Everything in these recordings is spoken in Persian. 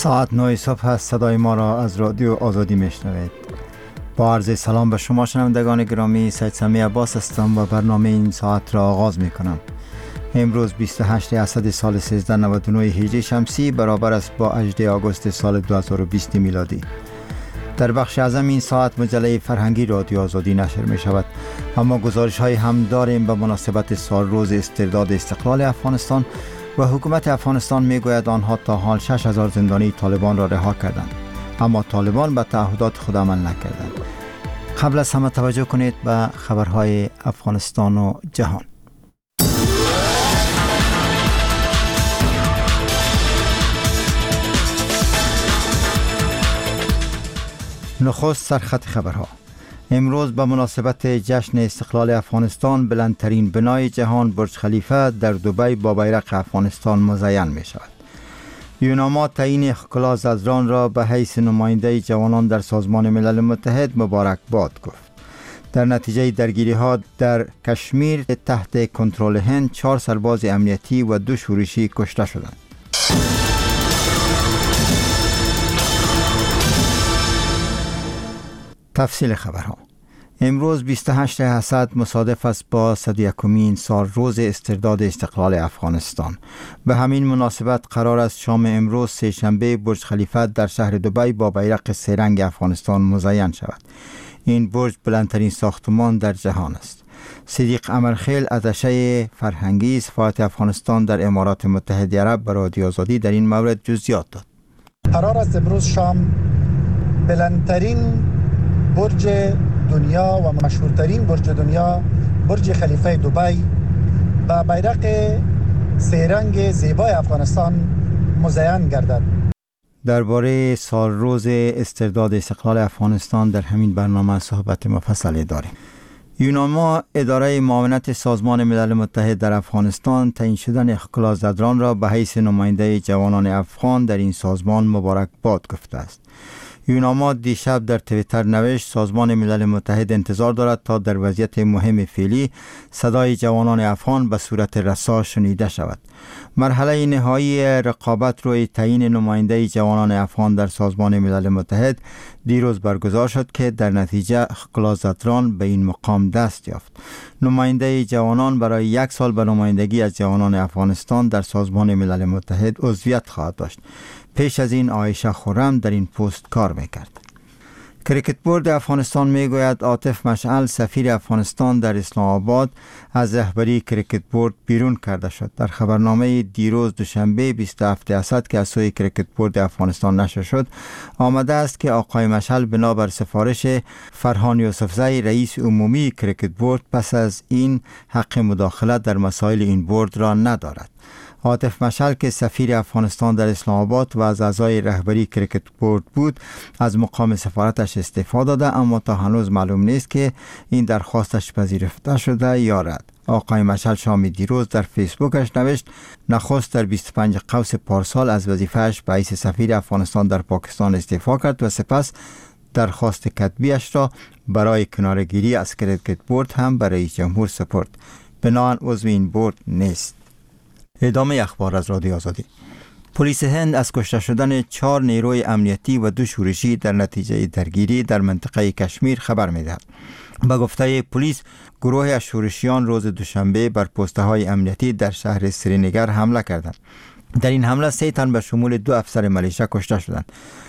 ساعت 9 صبح است. صدای ما را از رادیو آزادی میشنوید. با عرض سلام به شما شنوندگان گرامی، سید سمی عباس هستم و برنامه این ساعت را آغاز می کنم. امروز 28 اسد سال 1399 هجری شمسی برابر است با 18 آگوست سال 2020 میلادی. در بخش اعظم این ساعت مجله فرهنگی رادیو آزادی نشر می شود، اما گزارش های هم داریم به مناسبت سال روز استرداد استقلال افغانستان و حکومت افغانستان می گوید آنها تا حال 6000 زندانی طالبان را رها کردند، اما طالبان به تعهدات خود عمل نکردند. قبل از همه توجه کنید به خبرهای افغانستان و جهان. نخست سرخط خبرها. امروز به مناسبت جشن استقلال افغانستان بلندترین بنای جهان برج خلیفه در دبی با بیرق افغانستان مزین می شود. یوناما تعیین ښکلا زدران را به حیث نماینده جوانان در سازمان ملل متحد مبارکباد گفت. در نتیجه درگیری ها در کشمیر تحت کنترل هند 4 سرباز امنیتی و 2 شورشی کشته شدند. تفصیل خبرها. امروز 28 اسد مصادف است با 101مین سال روز استرداد استقلال افغانستان. به همین مناسبت قرار است شام امروز سه شنبه برج خلیفه در شهر دبی با بیرق سه رنگ افغانستان مزین شود. این برج بلندترین ساختمان در جهان است. صدیق امرخیل اتشه فرهنگی سفارت افغانستان در امارات متحده عرب به رادیو آزادی در این مورد جزئیات داد. قرار است امروز شام بلندترین برج دنیا و مشهورترین برج دنیا، برج خلیفه دبی، با بیرق سه رنگ زیبای افغانستان مزین گردد. درباره سال روز استرداد استقلال افغانستان در همین برنامه صحبت مفصلی داریم. یوناما اداره معاونت سازمان ملل متحد در افغانستان تعیین شدن ښکلا زدران را به حیث نماینده جوانان افغان در این سازمان مبارکباد گفته است. یوناما دیشب در توییتر نوشت سازمان ملل متحد انتظار دارد تا در وضعیت مهم فعلی صدای جوانان افغان به صورت رسا شنیده شود. مرحله نهایی رقابت روی تعیین نماینده جوانان افغان در سازمان ملل متحد دیروز برگزار شد که در نتیجه ښکلا زدران به این مقام دست یافت. نماینده جوانان برای 1 سال به نمایندگی از جوانان افغانستان در سازمان ملل متحد عضویت خواهد داشت. پیش از این عایشه خرم در این پست کار میکرد. کریکت بورد افغانستان میگوید عاطف مشعل سفیر افغانستان در اسلام آباد از رهبری کریکت بورد بیرون کرده شد. در خبرنامه دیروز دوشنبه 27 اسد که از سوی کریکت بورد افغانستان نشر شد آمده است که آقای مشعل بنابر سفارش فرهان یوسفزی رئیس عمومی کریکت بورد پس از این حق مداخله در مسائل این بورد را ندارد. عاطف مشعل که سفیر افغانستان در اسلام آباد و از اعضای رهبری کریکت بورد بود از مقام سفارتش استعفا داده، اما تا هنوز معلوم نیست که این درخواستش پذیرفته شده یا رد. آقای مشعل شام دیروز در فیسبوکش نوشت نخست در 25 قوس پارسال از وظیفه‌اش به حیث سفیر افغانستان در پاکستان استعفا کرد و سپس درخواست کتبیش را برای کناره‌گیری از کریکت بورد هم به رئیس جمهور سپرد. بنابراین عضو این بورد نیست. ادامه اخبار از رادیو آزادی. پلیس هند از کشته شدن 4 نیروی امنیتی و 2 شورشی در نتیجه درگیری در منطقه کشمیر خبر می‌دهد. به گفته پلیس گروه از شورشیان روز دوشنبه بر پست‌های امنیتی در شهر سرینگر حمله کردند. در این حمله 3 تن به شمول 2 افسر ملیشه کشته شدند.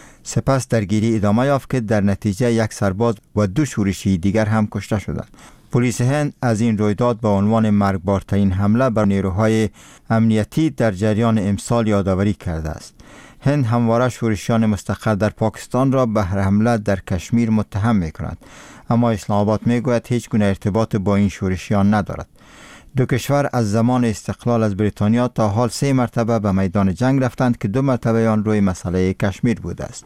سپس درگیری ادامه یافت که در نتیجه 1 سرباز و 2 شورشی دیگر هم کشته شدند. پلیس هند از این رویداد با عنوان مرگبارترین حمله بر نیروهای امنیتی در جریان امسال یادآوری کرده است. هند همواره شورشیان مستقر در پاکستان را به حمله در کشمیر متهم می‌کند، اما اسلام آباد می‌گوید هیچ گونه ارتباط با این شورشیان ندارد. 2 کشور از زمان استقلال از بریتانیا تا حال 3 مرتبه به میدان جنگ رفتند که 2 مرتبه آن روی مسئله کشمیر بوده است.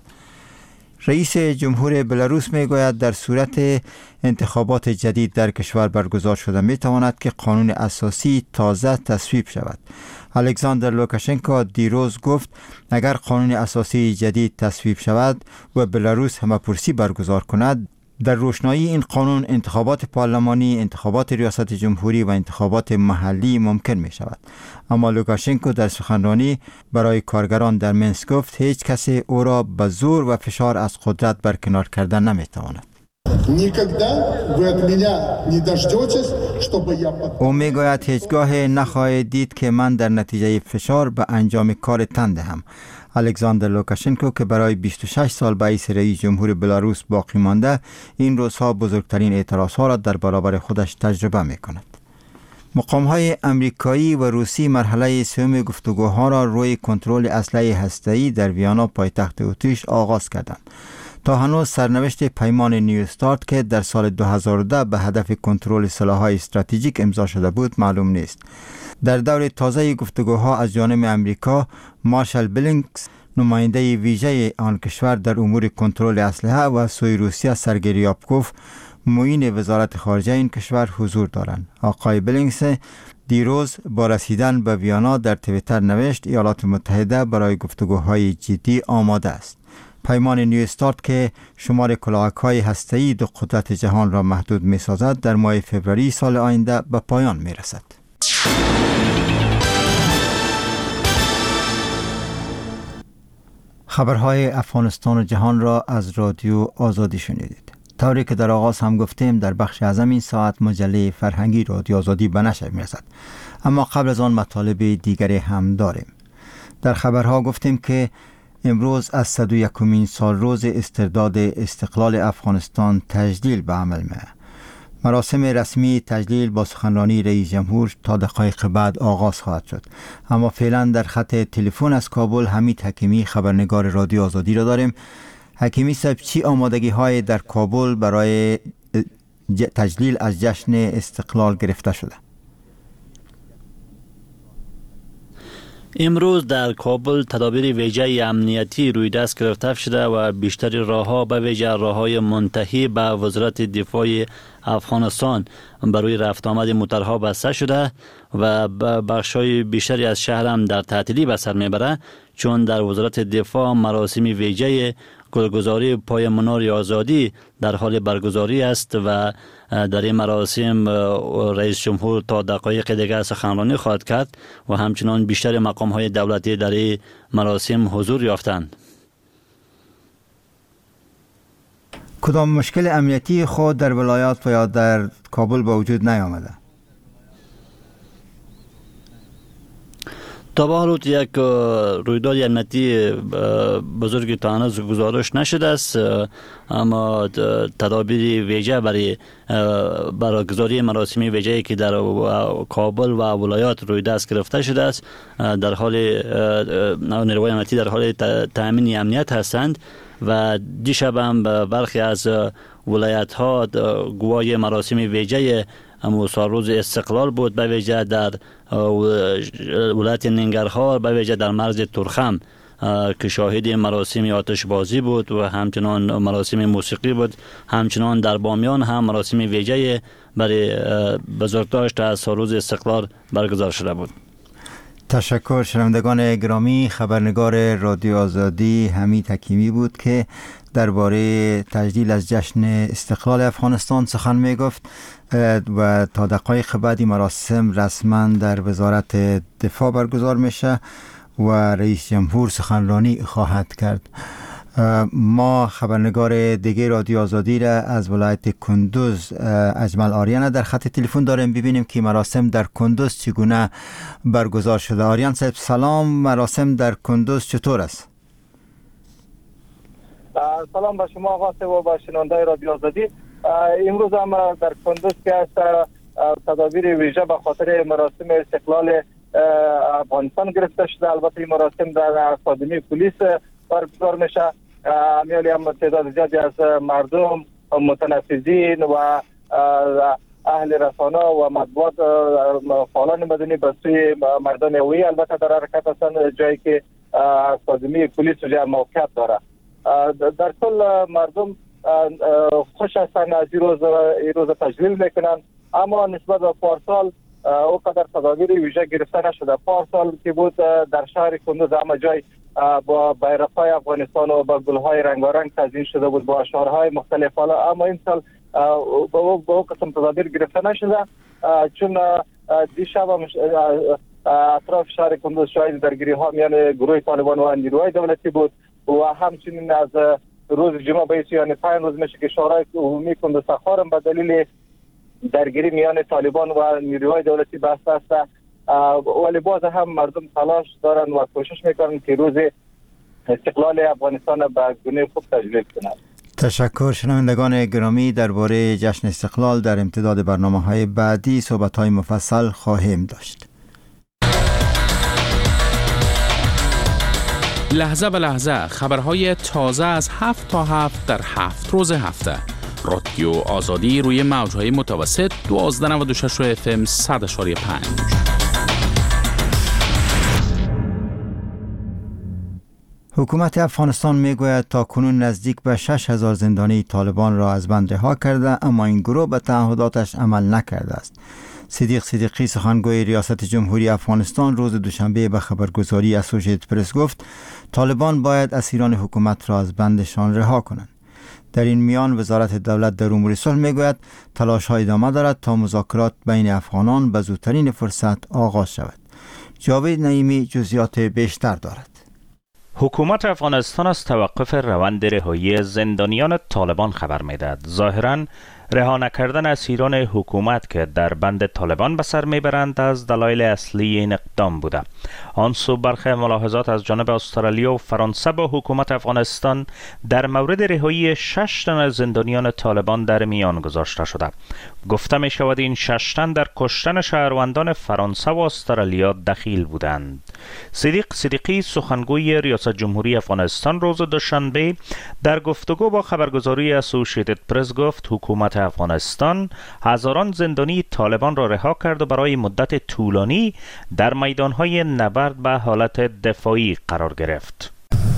رئیس جمهور بلاروس میگوید در صورت انتخابات جدید در کشور برگزار شده میتواند که قانون اساسی تازه تصویب شود. الکساندر لوکاشنکو دیروز گفت اگر قانون اساسی جدید تصویب شود و بلاروس همه‌پرسی برگزار کند در روشنایی این قانون انتخابات پارلمانی، انتخابات ریاست جمهوری و انتخابات محلی ممکن می شود. اما لوکاشنکو در سخنرانی برای کارگران در منسک گفت هیچ کسی او را به زور و فشار از قدرت برکنار کردن نمی تواند. او می گوید هیچگاه نخواهید دید که من در نتیجه فشار به انجام کار تن دهم. الکساندر لوکاشنکو که برای 26 سال به حیث رئیس جمهور بلاروس باقی مانده، این روزها بزرگترین اعتراضها را در برابر خودش تجربه می کند. مقام‌های امریکایی و روسی مرحله سوم گفتگوها را روی کنترل اسلحه هسته‌ای در ویانا پایتخت اتریش آغاز کردند. تا هنوز سرنوشت پیمان نیو استارت که در سال 2010 به هدف کنترل سلاح‌های استراتژیک امضا شده بود معلوم نیست. در دور تازه گفتگوها از جانب امریکا، مارشال بلینکس نماینده ویژه آن کشور در امور کنترل اسلحه و سوی روسیه سرگئی ریابکوف معین وزارت خارجه این کشور حضور دارند. آقای بلینکس دیروز با رسیدن به ویانا در توییتر نوشت ایالات متحده برای گفتگوهای جدی آماده است. پیمان نیو استارت که شمار کلاهک‌های هسته‌ای دو قدرت جهان را محدود می‌سازد در ماه فوریه سال آینده به پایان می‌رسد. خبرهای افغانستان و جهان را از رادیو آزادی شنیدید. طوری که در آغاز هم گفتیم در بخش از این ساعت مجله فرهنگی رادیو آزادی به نشر می‌رسد. اما قبل از آن مطالب دیگری هم داریم. در خبرها گفتیم که امروز از 101مین سال روز استرداد استقلال افغانستان تجلیل به عمل می‌آید. مراسم رسمی تجلیل با سخنرانی رئیس جمهور تا دقایق بعد آغاز خواهد شد. اما فعلا در خط تلفن از کابل حمید حکیمی خبرنگار رادیو آزادی را داریم. حکیمی صاحب، چی آمادگی های در کابل برای تجلیل از جشن استقلال گرفته شده؟ امروز در کابل تدابیر ویژه امنیتی روی دست گرفته شده و بیشتر راه‌ها به ویژه راه‌های منتهی به وزارت دفاع افغانستان برای رفت آمد موترها بسته شده و بخش‌های بیشتری از شهر هم در تعطیلی به سر میبره، چون در وزارت دفاع مراسم ویژه گلگذاری پای منار آزادی در حال برگزاری است و در این مراسم رئیس جمهور تا دقایق دیگر سخنرانی خواهد کرد و همچنان بیشتر مقام‌های دولتی در این مراسم حضور یافتند. کدام مشکل امنیتی خود در ولایات و یا در کابل به وجود نیامده؟ تا به حال یک رویداد امنیتی بزرگی تا هنوز گزارش نشده است، اما تدابیر ویژه برای برگزاری مراسم ویژه‌ای که در کابل و ولایات روی دست گرفته شده است، در حال نیروهای امنیتی در حال تامین امنیت هستند و دیشب هم برخی از ولایت‌ها گواهی مراسم ویژه روز استقلال بود، به ویژه در ولایت ننگرهار، به ویژه در مرز ترخم که شاهد مراسم آتش بازی بود و همچنان مراسم موسیقی بود. همچنان در بامیان هم مراسم ویژه برای بزرگداشت از روز استقلال برگزار شده بود. تشکر. شنوندگان گرامی، خبرنگار رادیو آزادی حمید حکیمی بود که درباره تجلیل از جشن استقلال افغانستان سخن می گفت و تا دقایق بعدی مراسم رسما در وزارت دفاع برگزار میشه و رئیس جمهور سخنرانی خواهد کرد. ما خبرنگار دیگه رادیو آزادی را از ولایت کندوز اجمل آریان در خط تلفن داریم، ببینیم که مراسم در کندوز چگونه برگزار شده. آریان صاحب سلام، مراسم در کندوز چطور است؟ سلام به شما آقا و به شنونده رادیو آزادی. امروز هم در کندوز که است تدابیر ویژه به خاطر مراسم استقلال افغانستان گرفته شده. البته این مراسم در اکادمی پلیس برگزار میشه. میلی هم تعداد زیادی از مردم، متنفذین و اهل رسانه و مطبوعات، فعالان مدنی به سوی میدان هویی البته در حرکت هستند، جایی که اکادمی پلیس جای موقعیت داره. در کل مردم خوش هستند از این روز تجلیل میکنن، اما نسبت به پارسال او قدر تدابیر ویژه گرفته نشده. پارسال که بود در شهر کندوز همه جای با بیرق‌های افغانستان و با گل‌های رنگارنگ تزیین شده بود با اشعارهای مختلف. اما این سال با قسم تدابیر گرفته نشده، چون دیشب اطراف شهر کندوز شاهد درگیری ها میان گروه طالبان و نیروهای دولتی بود و همچنین از روز جمعه به یعنی 5 روز میشه که شهرهای عمومی کندوز خارم به دلیل درگیری میان طالبان و نیروهای دولتی بسته است، ولی باز هم مردم تلاش دارن و کوشش میکنن که روز استقلال افغانستان به گونه خوب تجلیل کنند. تشکر. شنوندگان گرامی، درباره جشن استقلال در امتداد برنامه‌های بعدی صحبت‌های مفصل خواهیم داشت. لحظه به لحظه خبرهای تازه از 7 تا 7 در 7 روز هفته. رادیو آزادی روی موج‌های متوسط 1296 FM 100.5. حکومت افغانستان میگوید تا کنون نزدیک به 6,000 زندانی طالبان را از بند رها کرده، اما این گروه به تعهداتش عمل نکرده است. صدیق صدیقی سخنگوی ریاست جمهوری افغانستان روز دوشنبه به خبرگزاری اسوسییتد پرس گفت طالبان باید اسیران حکومت را از بندشان رها کنند. در این میان وزارت دولت در امور صلح میگوید تلاش‌ها ادامه دارد تا مذاکرات بین افغانان به زودترین فرصت آغاز شود. جاوید نعیمی جزئیات بیشتر دارد. حکومت افغانستان از توقف روند رهایی زندانیان طالبان خبر میدهد. ظاهراً رها نکردن اسیران حکومت که در بند طالبان به سر میبرند از دلایل اصلی این اقدام بوده. آن سو برخی ملاحظات از جانب استرالیا و فرانسه با حکومت افغانستان در مورد رهایی 6 تن از زندانیان طالبان در میان گذاشته شده. گفته می شود این 6 تن در کشتن شهروندان فرانسه و استرالیا دخیل بودند. صدیق صدیقی سخنگوی ریاست جمهوری افغانستان روز دوشنبه در گفتگو با خبرگزاری اسوسییتد پرس گفت حکومت افغانستان هزاران زندانی طالبان را رها کرد و برای مدت طولانی در میدانهای نبرد به حالت دفاعی قرار گرفت.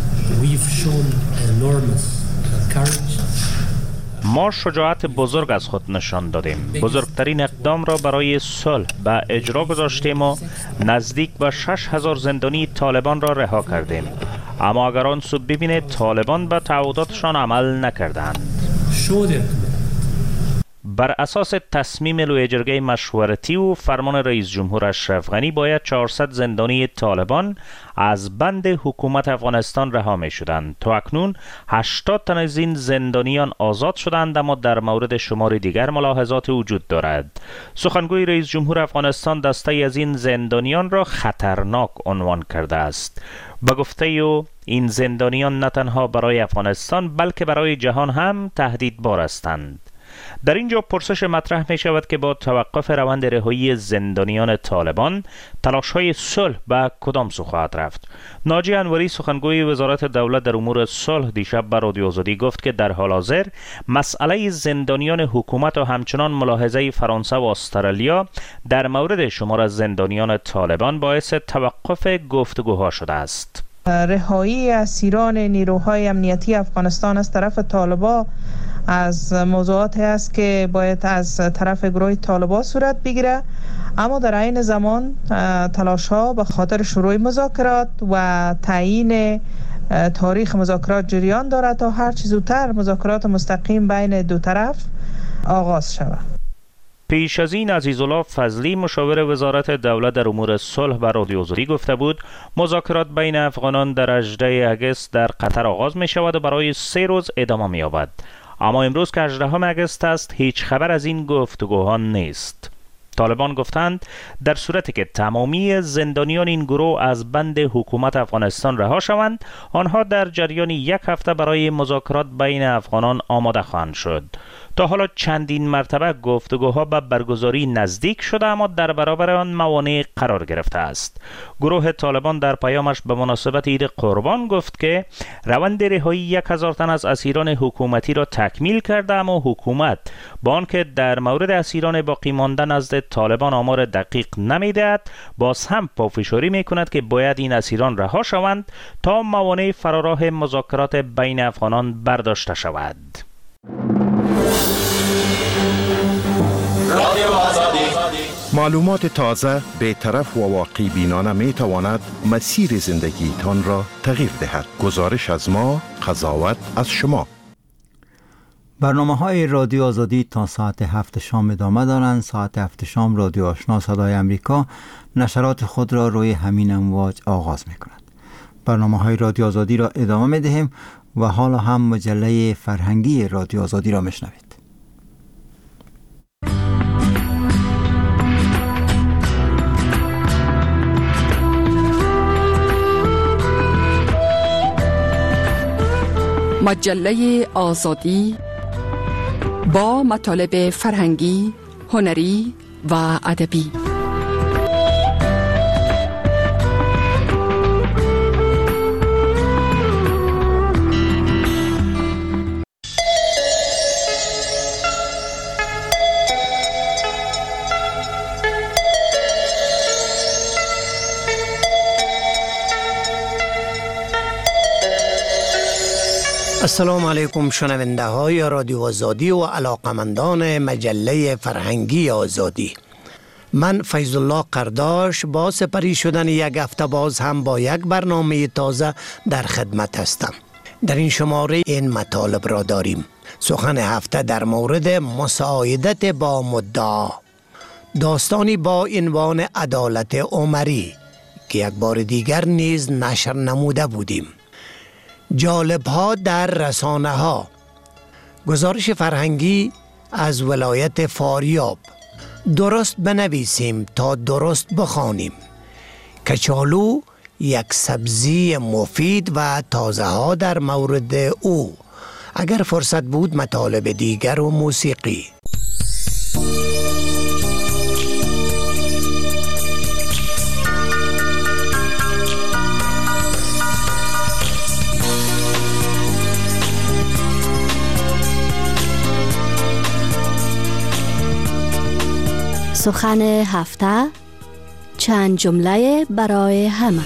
ما شجاعت بزرگ از خود نشان دادیم. بزرگترین اقدام را برای صلح به اجرا گذاشتیم و نزدیک به 6,000 زندانی طالبان را رها کردیم. اما اگر آن سو ببینید طالبان به تعهداتشان عمل نکردند. بر اساس تصمیم لوی جرگه مشورتی و فرمان رئیس جمهور اشرف غنی باید 400 زندانی طالبان از بند حکومت افغانستان رها می شدند. تا اکنون 80 تن از این زندانیان آزاد شدند، اما در مورد شمار دیگر ملاحظات وجود دارد. سخنگوی رئیس جمهور افغانستان دسته از این زندانیان را خطرناک عنوان کرده است. به گفته او این زندانیان نه تنها برای افغانستان بلکه برای جهان هم تهدیدبار هستند. در اینجا پرسش مطرح می شود که با توقف روند رهایی زندانیان طالبان تلاش‌های صلح به کدام سو خواهد رفت؟ ناجی انوری سخنگوی وزارت دولت در امور صلح دیشب به رادیو آزادی گفت که در حال حاضر مسئله زندانیان حکومت و همچنان ملاحظه فرانسه و استرالیا در مورد شمار از زندانیان طالبان باعث توقف گفتگوها شده است. رهایی اسیران نیروهای امنیتی افغانستان از طرف طالبان از موضوعاتی است که باید از طرف گروه طالبان صورت بگیره، اما در عین زمان تلاش ها به خاطر شروع مذاکرات و تعیین تاریخ مذاکرات جریان دارد تا هر چه زودتر مذاکرات مستقیم بین دو طرف آغاز شود. پیش از این عزیزالله فضلی مشاور وزارت دولت در امور صلح به رادیو آزادی گفته بود مذاکرات بین افغانان در 18 اگست در قطر آغاز می شود و برای 3 روز ادامه می یابد. اما امروز که 18 اگست است هیچ خبر از این گفتگوها نیست. طالبان گفتند در صورتی که تمامی زندانیان این گروه از بند حکومت افغانستان رها شوند، آنها در جریان 1 هفته برای مذاکرات بین افغانان آماده خواهند شد. تا حالا چندین مرتبه گفتگوها به برگزاری نزدیک شده، اما در برابر آن موانع قرار گرفته است. گروه طالبان در پیامش به مناسبت عید قربان گفت که روند رهایی 1000 تن از اسیران حکومتی را تکمیل کرده، اما حکومت با آنکه در مورد اسیران باقی مانده نزد طالبان آمار دقیق نمیدهد، باز هم پافشاری میکند که باید این اسیران رها شوند تا موانع فراراه مذاکرات بین افغانان برداشته شود. رادیو آزادی معلومات تازه، بی‌طرف و واقعی بینانه می تواند مسیر زندگی تان را تغییر دهد. گزارش از ما، قضاوت از شما. برنامه‌های رادیو آزادی تا ساعت 7 شام ادامه دارند. ساعت 7 شام رادیو آشنا صدای امریکا نشرات خود را روی همین امواج آغاز می‌کند. برنامه‌های رادیو آزادی را ادامه می‌دهیم و حالا هم مجله فرهنگی رادیو آزادی را می‌شنوید. مجله آزادی با مطالب فرهنگی، هنری و ادبی. السلام علیکم شنونده های رادیو آزادی و علاقمندان مجله فرهنگی آزادی. من فیض الله قرداش با سپری شدن یک هفته باز هم با یک برنامه تازه در خدمت هستم. در این شماره این مطالب را داریم: سخن هفته در مورد مساعدت با مدعا، داستانی با عنوان عدالت عمری که یک بار دیگر نیز نشر نموده بودیم، جالب ها در رسانه ها، گزارش فرهنگی از ولایت فاریاب، درست بنویسیم تا درست بخوانیم، کچالو یک سبزی مفید و تازه ها در مورد او. اگر فرصت بود مطالب دیگر و موسیقی. سخن هفته، چند جمله برای همه.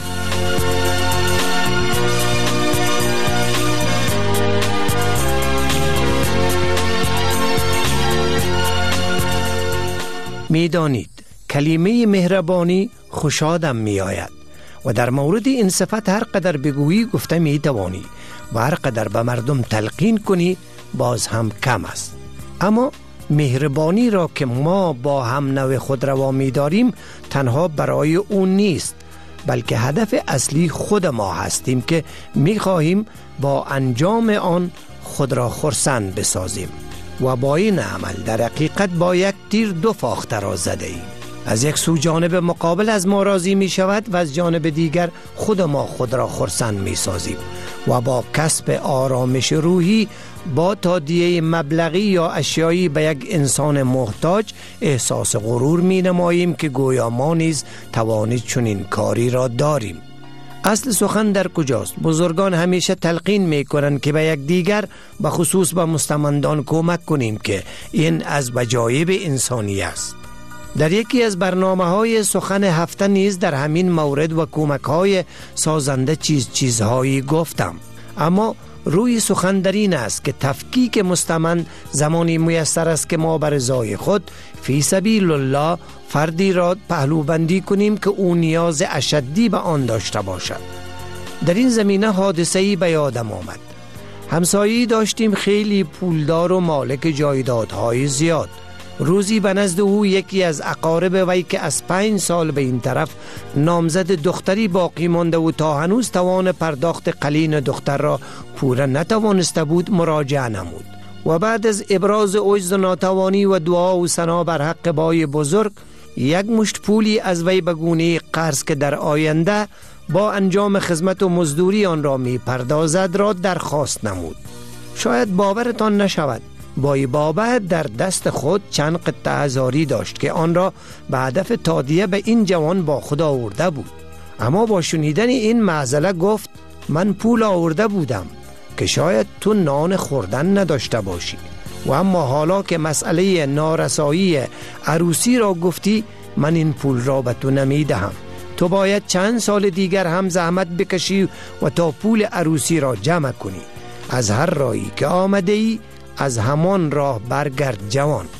میدانید کلمه مهربانی خوشادم می آید و در مورد این صفت هر قدر بگویی گفته می توانی و هر قدر به مردم تلقین کنی باز هم کم است. اما مهربانی را که ما با هم نوع خود روا می داریم تنها برای اون نیست، بلکه هدف اصلی خود ما هستیم که می خواهیم با انجام آن خود را خرسند بسازیم و با این عمل در حقیقت با یک تیر دو فاخته را زده ایم. از یک سو جانب مقابل از ما راضی می شود و از جانب دیگر خود ما خود را خرسند می سازیم و با کسب آرامش روحی با تادیه مبلغی یا اشیایی به یک انسان محتاج احساس غرور می نماییم که گویا ما نیز توانید چنین کاری را داریم. اصل سخن در کجاست؟ بزرگان همیشه تلقین می کنند که به یک دیگر به خصوص به مستمندان کمک کنیم که این از وجایب انسانی است. در یکی از برنامه‌های سخن هفته نیز در همین مورد و کمک‌های سازنده چیزهایی گفتم، اما روی سخن در این است که تفکیک مستمند زمانی میسر است که ما بر رضای خود فی سبیل الله فردی را پهلوبندی کنیم که او نیاز اشدی به آن داشته باشد. در این زمینه حادثه‌ای به یادم آمد. همسایه‌ای داشتیم خیلی پولدار و مالک جایدادهای زیاد. روزی به نزد او یکی از اقارب وی که از 5 سال به این طرف نامزد دختری باقی مانده و تا هنوز توان پرداخت قلین دختر را پوره نتوانسته بود مراجعه نمود و بعد از ابراز عجز و ناتوانی و دعا و ثنا بر حق بای بزرگ یک مشت پولی از وی به گونه قرض که در آینده با انجام خدمت و مزدوری آن را می پردازد را درخواست نمود. شاید باورتان نشود، بای بابا در دست خود چند قطعه هزاری داشت که آن را به هدف تادیه به این جوان با خود آورده بود. اما با شنیدن این معضله گفت من پول آورده بودم که شاید تو نان خوردن نداشته باشی و اما حالا که مسئله نارسایی عروسی را گفتی من این پول را به تو نمی دهم. تو باید چند سال دیگر هم زحمت بکشی و تا پول عروسی را جمع کنی. از هر راهی که آمده ای از همان راه برگرد جوان.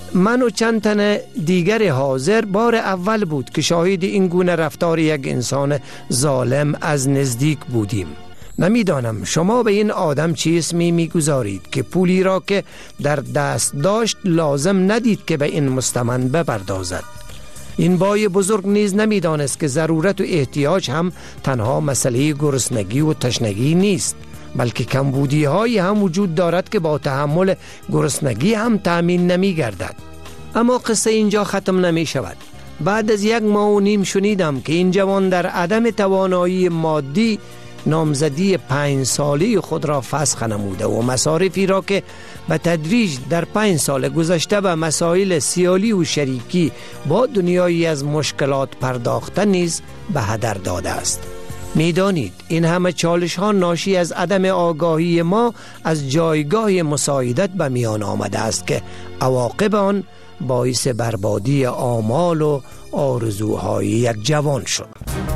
من و چند تن دیگر حاضر بار اول بود که شاهد این گونه رفتار یک انسان ظالم از نزدیک بودیم. نمیدانم شما به این آدم چه اسمی میگذارید که پولی را که در دست داشت لازم ندید که به این مستمند بپردازد. این بای بزرگ نیز نمیدانست که ضرورت و احتیاج هم تنها مسئله گرسنگی و تشنگی نیست، بلکه کمبودی هایی هم وجود دارد که با تحمل گرسنگی هم تأمین نمی گردد. اما قصه اینجا ختم نمی شود. بعد از 1.5 ماه شنیدم که این جوان در عدم توانایی مادی نامزدی 5 ساله خود را فسخ نموده و مصارفی را که به تدریج در 5 سال گذشته به مسائل سیالی و شریکی با دنیایی از مشکلات پرداخته نیز به هدر داده است. میدانید این همه چالش ها ناشی از عدم آگاهی ما از جایگاه مساعدت به میان آمده است که عواقب آن باعث بربادی آمال و آرزوهای یک جوان شد.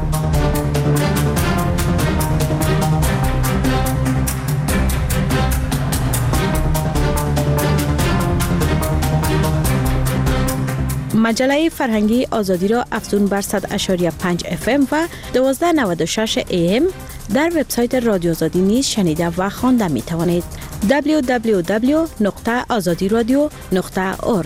مجله فرهنگی آزادی را افزون بر 100.5 FM و 1296 AM در وبسایت رادیو آزادی نیز شنیده و خوانده می توانید. www.azadiradio.org.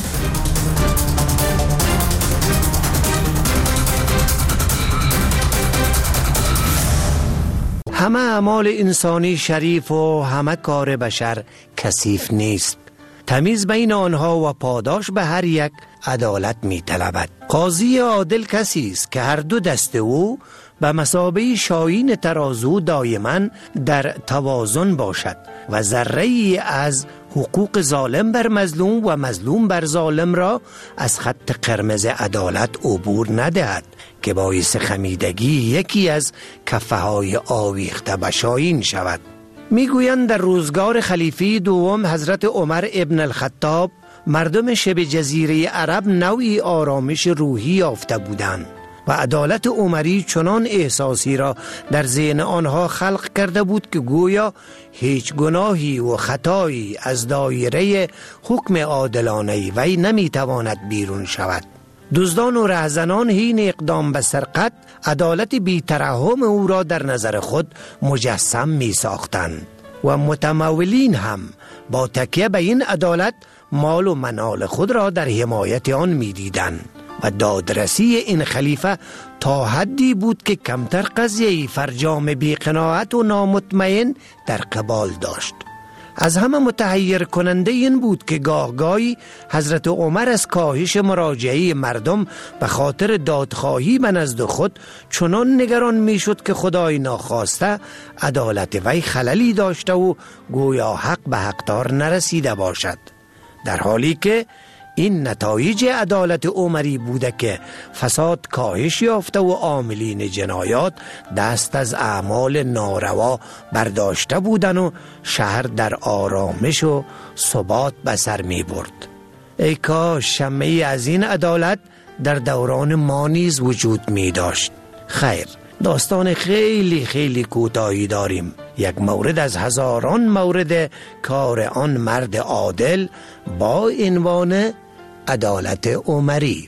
همه اعمال انسانی شریف و همه کار بشر کثیف نیست. تمیز بین آنها و پاداش به هر یک عدالت می طلبد. قاضی عادل کسی است که هر دو دست او به مثابه شاهین ترازو دائما در توازن باشد و ذره‌ای از حقوق ظالم بر مظلوم و مظلوم بر ظالم را از خط قرمز عدالت عبور ندهد که باعث خمیدگی یکی از کفه های آویخته به شاهین شود. میگویند در روزگار خلیفه دوم حضرت عمر ابن الخطاب مردم شبه جزیره عرب نوعی آرامش روحی یافته بودند و عدالت عمری چنان احساسی را در ذهن آنها خلق کرده بود که گویا هیچ گناهی و خطایی از دایره حکم عادلانه وی نمیتواند بیرون شود. دزدان و رهزنان حین اقدام به سرقت عدالت بی‌ترحم او را در نظر خود مجسم می ساختند و متمولین هم با تکیه به این عدالت مال و منال خود را در حمایت آن می دیدند و دادرسی این خلیفه تا حدی بود که کمتر قضیه فرجام بی‌قناعت و نامطمئن در قبال داشت. از همه متحیر کننده این بود که گاهی حضرت عمر از کاهش مراجعه مردم به خاطر دادخواهی به نزد خود چنان نگران می شد که خدای ناخواسته عدالت وی خللی داشته و گویا حق به حقدار نرسیده باشد، در حالی که این نتایج عدالت عمری بوده که فساد کاهش یافته و عاملین جنایات دست از اعمال ناروا برداشته بودن و شهر در آرامش و ثبات به سر می برد. ای کاش شمعی از این عدالت در دوران ما نیز وجود می داشت. خیر، داستان خیلی کوتاهی داریم، یک مورد از هزاران مورد کار آن مرد عادل با عنوان عدالت عمری.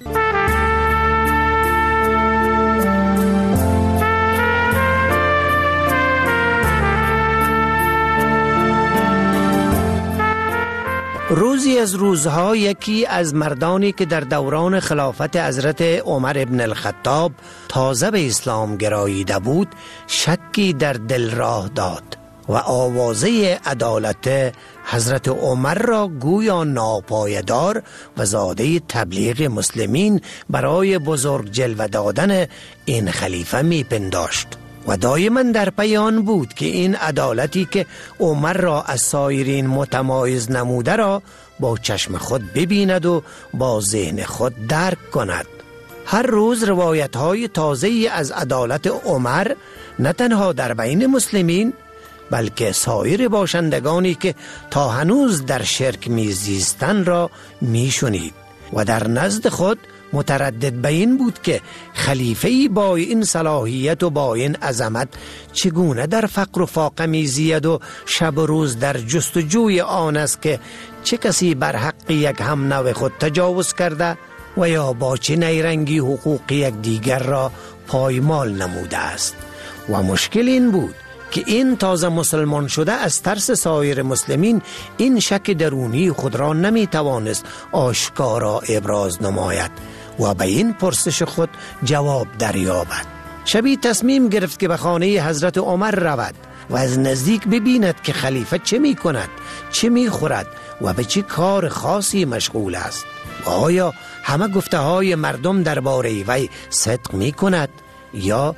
روزی از روزها یکی از مردانی که در دوران خلافت حضرت عمر ابن الخطاب تازه به اسلام گراییده بود شکی در دل راه داد و آوازه عدالت حضرت عمر را گویا ناپایدار و زاده تبلیغ مسلمین برای بزرگ جلوه دادن این خلیفه می پنداشت و دائما در پی آن بود که این عدالتی که عمر را از سایرین متمایز نموده را با چشم خود ببیند و با ذهن خود درک کند. هر روز روایت های تازه‌ای از عدالت عمر نه تنها در بین مسلمین بلکه سایر باشندگانی که تا هنوز در شرک میزیستند را میشنید و در نزد خود متردد به این بود که خلیفه‌ای با این صلاحیت و با این عظمت چگونه در فقر و فاقه می‌زید و شب و روز در جستجوی آن است که چه کسی بر حق یک هم نوع خود تجاوز کرده و یا با چه نیرنگی حقوق یک دیگر را پایمال نموده است. و مشکل این بود که این تازه مسلمان شده از ترس سایر مسلمین این شک درونی خود را نمی توانست آشکارا ابراز نماید و به این پرسش خود جواب دریابد. شبی تصمیم گرفت که به خانه حضرت عمر رود و از نزدیک ببیند که خلیفه چه می کند، چه می خورد و به چه کار خاصی مشغول است و آیا همه گفته های مردم درباره وی صدق می کند یا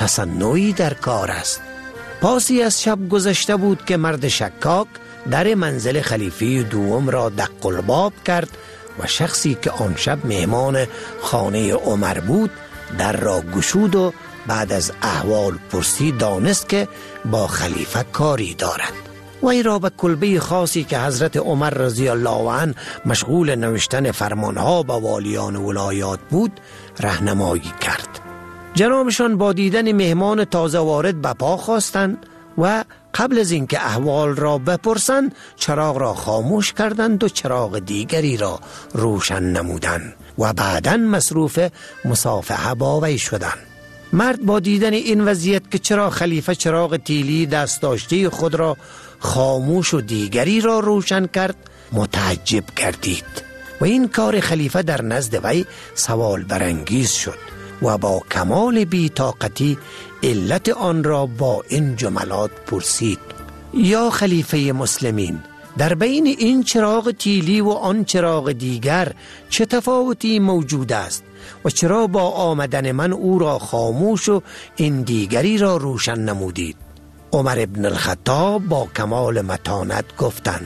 تصنعی در کار است. پاسی از شب گذشته بود که مرد شکاک در منزل خلیفه دوم را دق الباب کرد و شخصی که آن شب مهمان خانه عمر بود در را گشود و بعد از احوال پرسی دانست که با خلیفه کاری دارد. وی را به کلبه خاصی که حضرت عمر رضی الله عنه مشغول نوشتن فرمانها به والیان ولایات بود راهنمایی کرد. جنابشان با دیدن مهمان تازه وارد به پا خواستند و قبل از اینکه احوال را بپرسند چراغ را خاموش کردند و چراغ دیگری را روشن نمودند و بعداً مصروف مصافحه با وی شدند. مرد با دیدن این وضعیت که چرا خلیفه چراغ تیلی دست داشته خود را خاموش و دیگری را روشن کرد متعجب گردید و این کار خلیفه در نزد وی سوال برانگیز شد و با کمال بی‌طاقتی علت آن را با این جملات پرسید: یا خلیفه مسلمین، در بین این چراغ تیلی و آن چراغ دیگر چه تفاوتی موجود است و چرا با آمدن من او را خاموش و این دیگری را روشن نمودید؟ عمر ابن الخطاب با کمال متانت گفتند: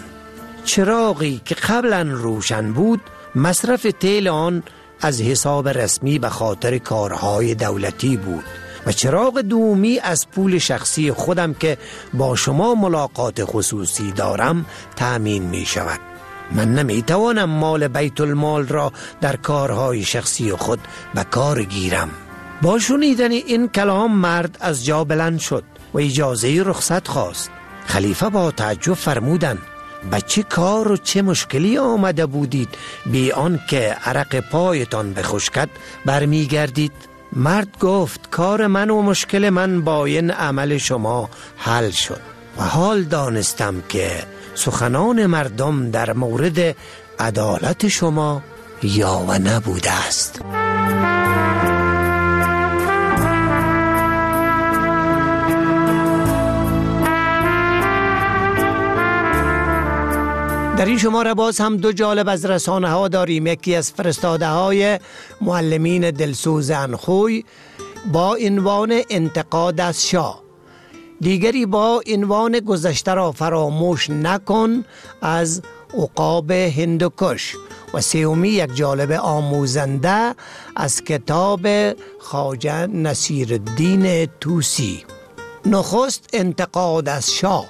چراغی که قبلا روشن بود مصرف تیل آن از حساب رسمی به خاطر کارهای دولتی بود و چراغ دومی از پول شخصی خودم که با شما ملاقات خصوصی دارم تأمین می شود. من نمی توانم مال بیت المال را در کارهای شخصی خود به کار گیرم. با شنیدن این کلام مرد از جا بلند شد و اجازه رخصت خواست. خلیفه با تعجب فرمودند: به چه کار و چه مشکلی آمده بودید بی آن که عرق پایتان بخشکد برمی گردید؟ مرد گفت: کار من و مشکل من با این عمل شما حل شد و حال دانستم که سخنان مردم در مورد عدالت شما یا و نبوده است. در این شماره باز هم دو جالب از رسانه ها داریم. یکی از فرستاده های معلمین دلسوز انخوی با عنوان انتقاد از شاه، دیگری با عنوان گذشته را فراموش نکن از عقاب هندوکش و سومی یک جالب آموزنده از کتاب خواجه نصیرالدین طوسی. نخست انتقاد از شاه.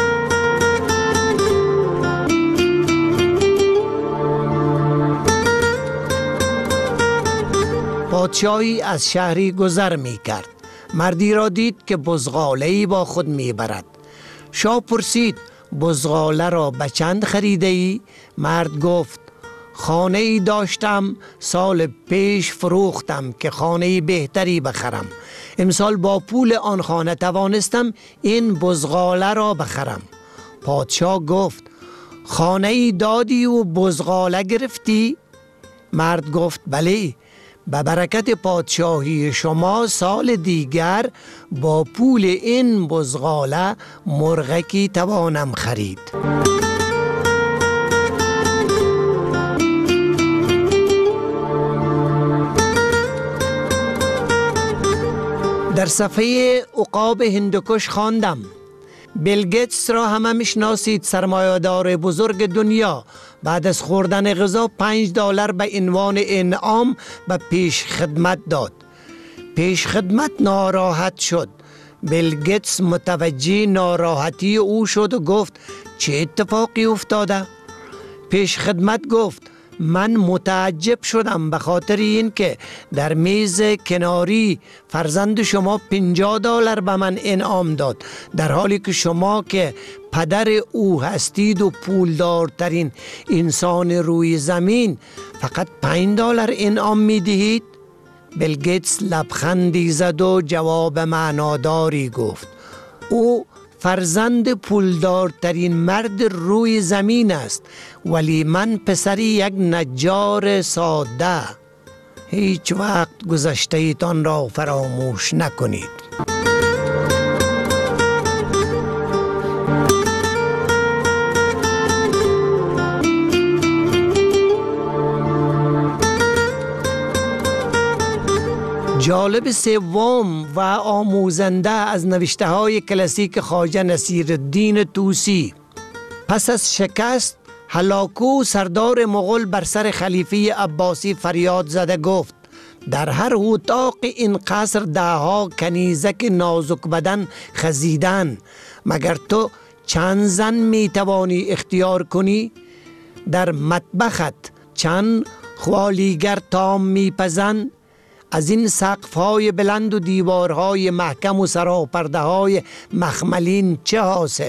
پادشاهی از شهری گذر می کرد. مردی را دید که بزغاله‌ای با خود می برد. شاه پرسید: بزغاله را به چند خریده ای؟ مرد گفت: خانه ای داشتم، سال پیش فروختم که خانه بهتری بخرم. امسال با پول آن خانه توانستم این بزغاله را بخرم. پادشاه گفت: خانه ای دادی و بزغاله گرفتی؟ مرد گفت: بله، به برکت پادشاهی شما سال دیگر با پول این بزغاله مرغکی توانم خرید. در صفحه عقاب هندوکش خواندم: بیل گیتس را همه میشناسید، سرمایه‌دار بزرگ دنیا. بعد از خوردن غذا $5 به عنوان انعام به پیش خدمت داد. پیش خدمت ناراحت شد. بیل گیتس متوجه ناراحتی او شد و گفت: چه اتفاقی افتاده؟ پیش خدمت گفت: من متعجب شدم به خاطر این که در میز کناری فرزند شما $50 به من انعام داد، در حالی که شما که پدر او هستید و پولدارترین انسان روی زمین فقط $5 انعام می دهید؟ بیل گیتس لبخندی زد و جواب معناداری گفت. او فرزند پولدارترین مرد روی زمین است، ولی من پسری یک نجار ساده. هیچ وقت گذشته ایتان را فراموش نکنید. جالب سوم و آموزنده از نوشته های کلاسیک خواجه نصیرالدین طوسی. پس از شکست هلاکو سردار مغول بر سر خلیفه عباسی فریاد زده گفت: در هر اتاق این قصر دهها کنیزک نازک بدن خزیدن، مگر تو چند زن می توانی اختیار کنی؟ در مطبخت چند خوالیگر تام می پزند؟ از این سقف‌های بلند و دیوارهای محکم و سراپرده‌های مخملین چه حاصل؟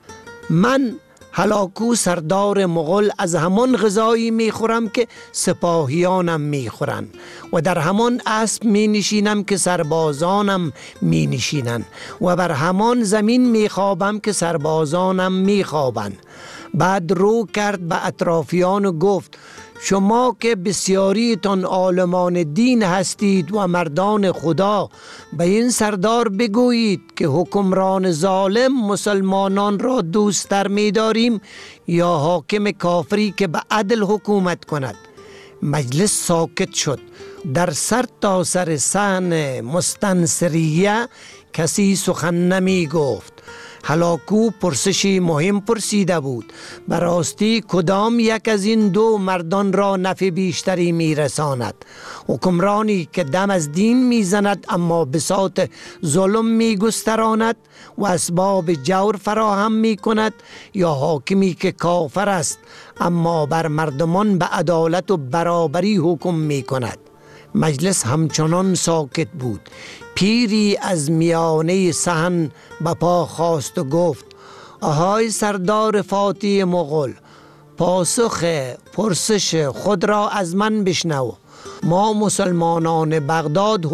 من هلاکو سردار مغول از همان غذایی میخورم که سپاهیانم میخورن و در همان اسب می نشینم که سربازانم می نشینن و بر همان زمین میخوابم که سربازانم میخوابن. بعد رو کرد به اطرافیان و گفت: شما که بسیاریتان عالمان دین هستید و مردان خدا، به این سردار بگویید که حکمران ظالم مسلمانان را دوست‌تر می‌داریم یا حاکم کافری که به عدل حکومت کند. مجلس ساکت شد. در سر تا سر صحن مستنصریه کسی سخن نمی گفت. هلاکو پرسشی مهم پرسیده بود: براستی کدام یک از این دو مردان را نفع بیشتری میرساند؟ حکمرانی که دم از دین میزند اما بساط ظلم میگستراند و اسباب جور فراهم میکند، یا حاکمی که کافر است اما بر مردمان به عدالت و برابری حکم میکند؟ مجلس همچنان ساکت بود. پیری از میانه صحن به پا خاست و گفت: آهای سردار فاتح مغول، پاسخ پرسش خود را از من بشنو. ما مسلمانان بغداد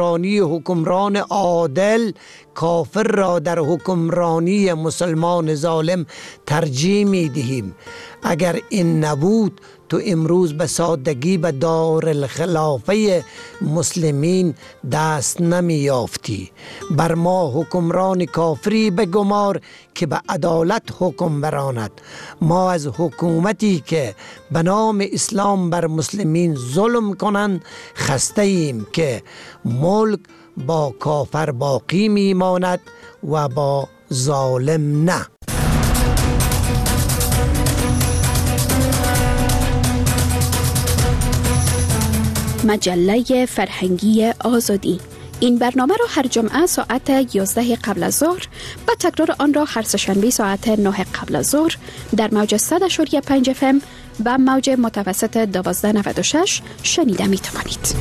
حکمران عادل کافر را در حکمرانی مسلمان ظالم ترجیح می دهیم. اگر این نبود تو امروز به سادگی به دارالخلافه مسلمین دست نمی یافتی. بر ما حکمران کافری بگمار که به عدالت حکم براند. ما از حکومتی که به نام اسلام بر مسلمین ظلم کنند خسته ایم که ملک با کافر باقی می ماند و با ظالم نه. مجله فرهنگی آزادی. این برنامه را هر جمعه ساعت 11 قبل از ظهر و تکرار آن را هر سه‌شنبه ساعت 9 قبل از ظهر در موج 100.5 FM و موج متوسط 1296 شنیده می توانید.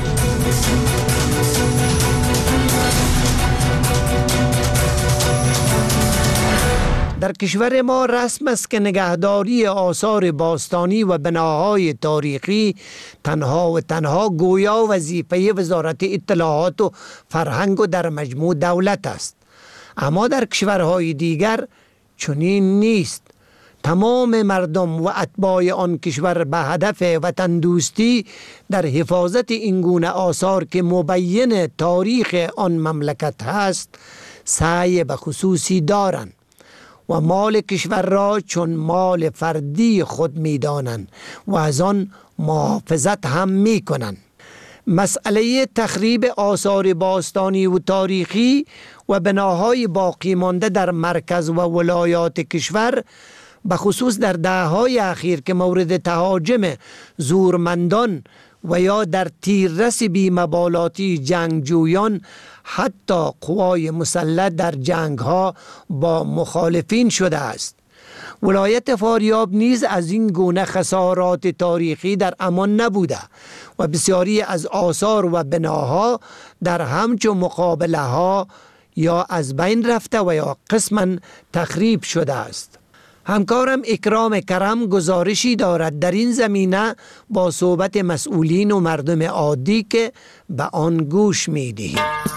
در کشور ما رسم است که نگهداری آثار باستانی و بناهای تاریخی تنها گویا وظیفه وزارت اطلاعات و فرهنگ و در مجموع دولت است. اما در کشورهای دیگر چنین نیست. تمام مردم و اتباع آن کشور به هدف وطن دوستی در حفاظت این گونه آثار که مبین تاریخ آن مملکت هست سعی به خصوصی دارند و مال کشور را چون مال فردی خود می دانند و از آن محافظت هم می کنند. مسئله تخریب آثار باستانی و تاریخی و بناهای باقی مانده در مرکز و ولایات کشور به خصوص در دهه‌های اخیر که مورد تهاجم زورمندان و یا در تیررس بی‌مبالاتی جنگجویان حتی قوای مسلح در جنگ‌ها با مخالفین شده است. ولایت فاریاب نیز از این گونه خسارات تاریخی در امان نبوده و بسیاری از آثار و بناها در همچون مقابله ها یا از بین رفته و یا قسما تخریب شده است. همکارم اکرام کرم گزارشی دارد در این زمینه با صحبت مسئولین و مردم عادی که به آن گوش می دهیم.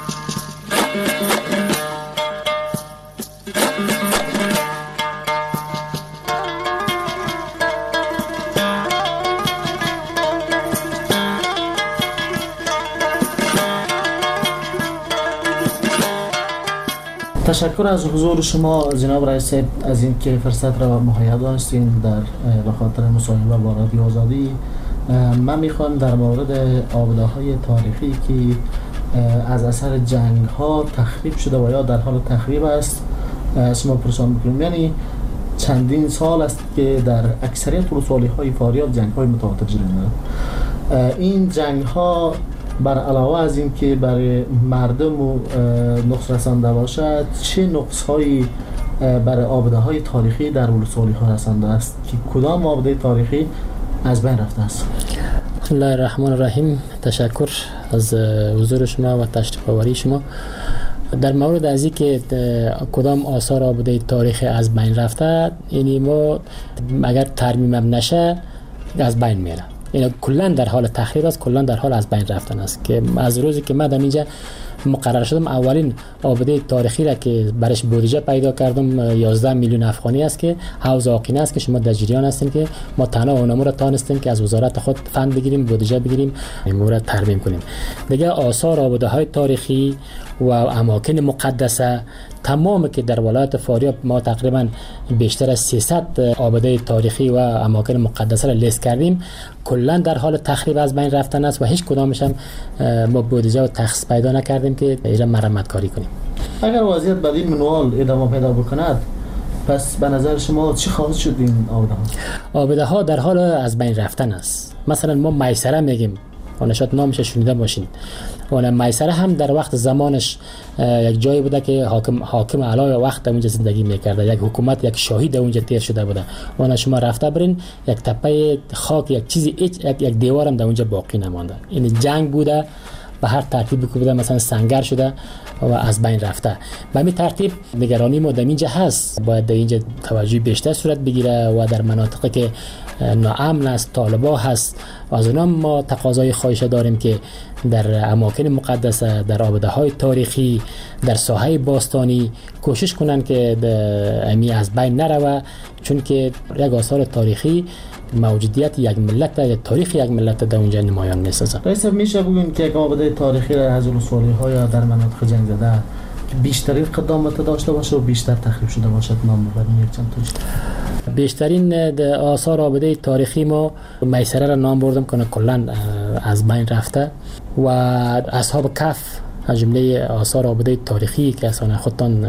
تشکر از حضور شما جناب رئیس از اینکه فرصت را مهیا داشتین در به خاطر مصاحبه با رادیو آزادی. من میخوام در مورد آباده‌های تاریخی که از اثر جنگ ها تخریب شده و یا در حال تخریب است شما پرسان بکنیم. یعنی چندین سال است که در اکثریت ولسوالی‌های فاریاب جنگ های متواتر جریان. این جنگ ها بر علاوه از این که برای مردم نقص رسانده باشد، چه نقص هایی برای آباده های تاریخی در ولسوالی ها رسانده است که کدام آباده تاریخی از بین رفته است؟ بسم الله الرحمن الرحیم. تشکر از حضور شما و تشریف آوری شما. در مورد از اینکه کدام آثار آباده تاریخی از بین رفته، یعنی ما اگر ترمیم نشه از بین میره. اینا کلا در حال تخریب است، کلا در حال از بین رفتن است. که از روزی که من در اینجا مقرر شدم اولین آباده تاریخی را که برش بودجه پیدا کردم 11 میلیون افغانی است که حوض آقینه است که شما در جریان هستین که ما تنها اونمو را تانستیم که از وزارت خود فند بگیریم، بودجه بگیریم، این را ترمیم کنیم. دیگه آثار آباده های تاریخی و اماکن مقدسه تمام که در ولایت فاریاب ما تقریبا بیشتر از 300 آباده تاریخی و اماکن مقدسه را لیست کردیم، کلا در حال تخریب از بین رفتن است و هیچ کدامش هم ما بودجه و تخصیص پیدا نکردیم که ایران مرمت کاری کنیم. اگر وضعیت به این منوال ادامه پیدا بکند، پس به نظر شما چی خواهد شد این آباده ها؟ آباده ها در حال از بین رفتن است. مثلا ما میسره میگیم، شاید نامش شنیده باشین. و میسره هم در وقت زمانش یک جایی بوده که حاکم اعلی وقت اونجا زندگی میکرده، یک حکومت، یک شاهی در اونجا تیر شده بوده. و شما رفته برین یک تپه خاک، یک چیزی یک دیوار هم در اونجا باقی نمانده. این جنگ بوده به هر ترتیبی که بوده، مثلا سنگر شده و از بین رفته. به همین ترتیب نگرانی ما در اینجا هست، باید در اینجا توجه بیشتر صورت بگیره و در مناطقی که ناامن است، طالبا هست، و از اونها ما تقاضای خواهش داریم که در اماکن مقدسه، در آباده های تاریخی، در ساحه باستانی کوشش کنن که امی از بین نروه، چون که یک آثار تاریخی موجودیت یک ملت، یک تاریخ یک ملت در اونجا نمایان نیست. رئیس میشه بگویم که یک آباده تاریخی از ولسوالی های در مناطق جنگ زده که بیشترین قدامت داشته باشه و بیشتر تخریب شده باشد نام ببریم یک چند تاش؟ بیشترین آثار آباده تاریخی ما میسره را نام بردم که کلا از بین رفته و اصحاب کف از جمله آثار آباده تاریخی که اصلا خودتان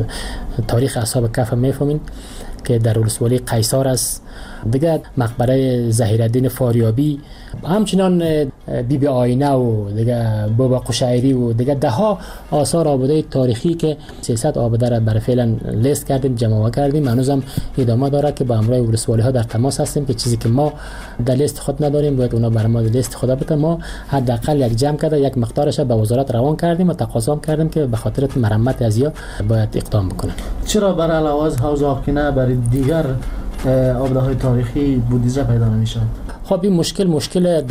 تاریخ اصحاب کف میفهمین که در ولسوالی قیصر است. دیگه مقبره ظهیرالدین فاریابی، همچنان بیبی آینه و دیگه بابا قشایری و دیگه ده ها آثار آباده تاریخی که 300 آباده را برای فعلا لیست کردیم، جمع کردیم. هنوزم ادامه داره که با امروی ولسوالی ها در تماس هستیم که چیزی که ما در لیست خود نداریم باید اونا برای ما در لیست خود بده. ما حداقل یک جمع کرده یک مقدارش به وزارت روان کردیم و تقاضا کردیم که به خاطر مرمت ازیا باید اقدام بکنن. چرا برای علاوه از حوض آقینه برای دیگر آباده های تاریخی بودجه پیدا نمیشه؟ خب این مشکل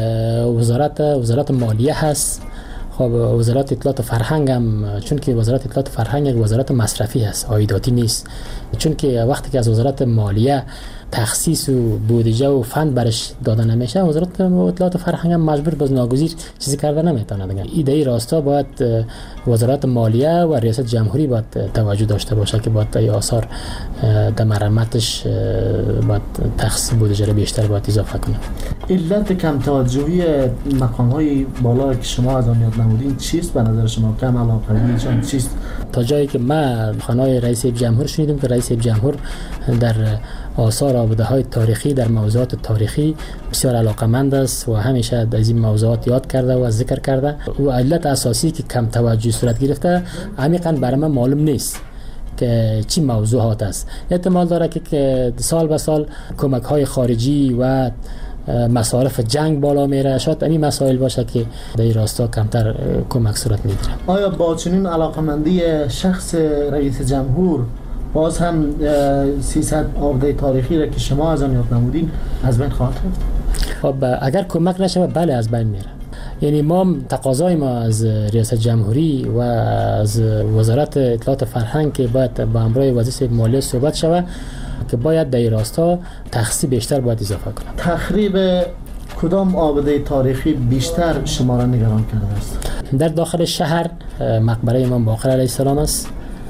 وزارت مالیه هست. خب وزارت اطلاعات و فرهنگ هم، چون که وزارت اطلاعات و فرهنگ یک وزارت مصرفی هست، عایداتی نیست. چون که وقتی که از وزارت مالیه تخصیص و بودجه و فند برش داده نمیشه، وزارت اطلاعات و فرهنگ هم مجبور باز ناگزیر چیزی کرده نمیتونه. دیگه ایده راستا باید وزارت مالیه و ریاست جمهوری باید توجه داشته باشه که باید ای آثار در مرمتش باید تخصیص بودجه رو بیشتر باید اضافه کنه. علت کم توجهی مقام‌های بالا که شما از آن یاد نمودین چیست به نظر شما؟ کم علاقه‌ایشان چیست؟ تا جایی که ما خانه رئیس جمهور شنیدیم که رئیس جمهور در آثار آباده های تاریخی، در موضوعات تاریخی بسیار علاقمند است و همیشه از این موضوعات یاد کرده و ذکر کرده. و علت اساسی که کم توجهی صورت گرفته عمیقاً برای من معلوم نیست، که چی موضوعات است. احتمال داره که سال به سال کمک های خارجی و مصارف جنگ بالا میره، شاید این مسائل باشه که در این راستا کمتر کمک صورت میگیره. آیا با چنین علاقمندی شخص رئیس جمهور باز هم 300 آبده تاریخی را که شما از آن یاد نمودین از بین خواهد رفت؟ خب اگر کمک نشه بله از بین میره. یعنی ما تقاضای ما از ریاست جمهوری و از وزارت اطلاعات فرهنگ که باید با همراه وزیر مالیه صحبت شود که باید در این راستا تخصیص بیشتر باید اضافه کنه. تخریب کدام آبده تاریخی بیشتر شما را نگران کرده است؟ در داخل شهر مقبره امام باقر علیه السلام است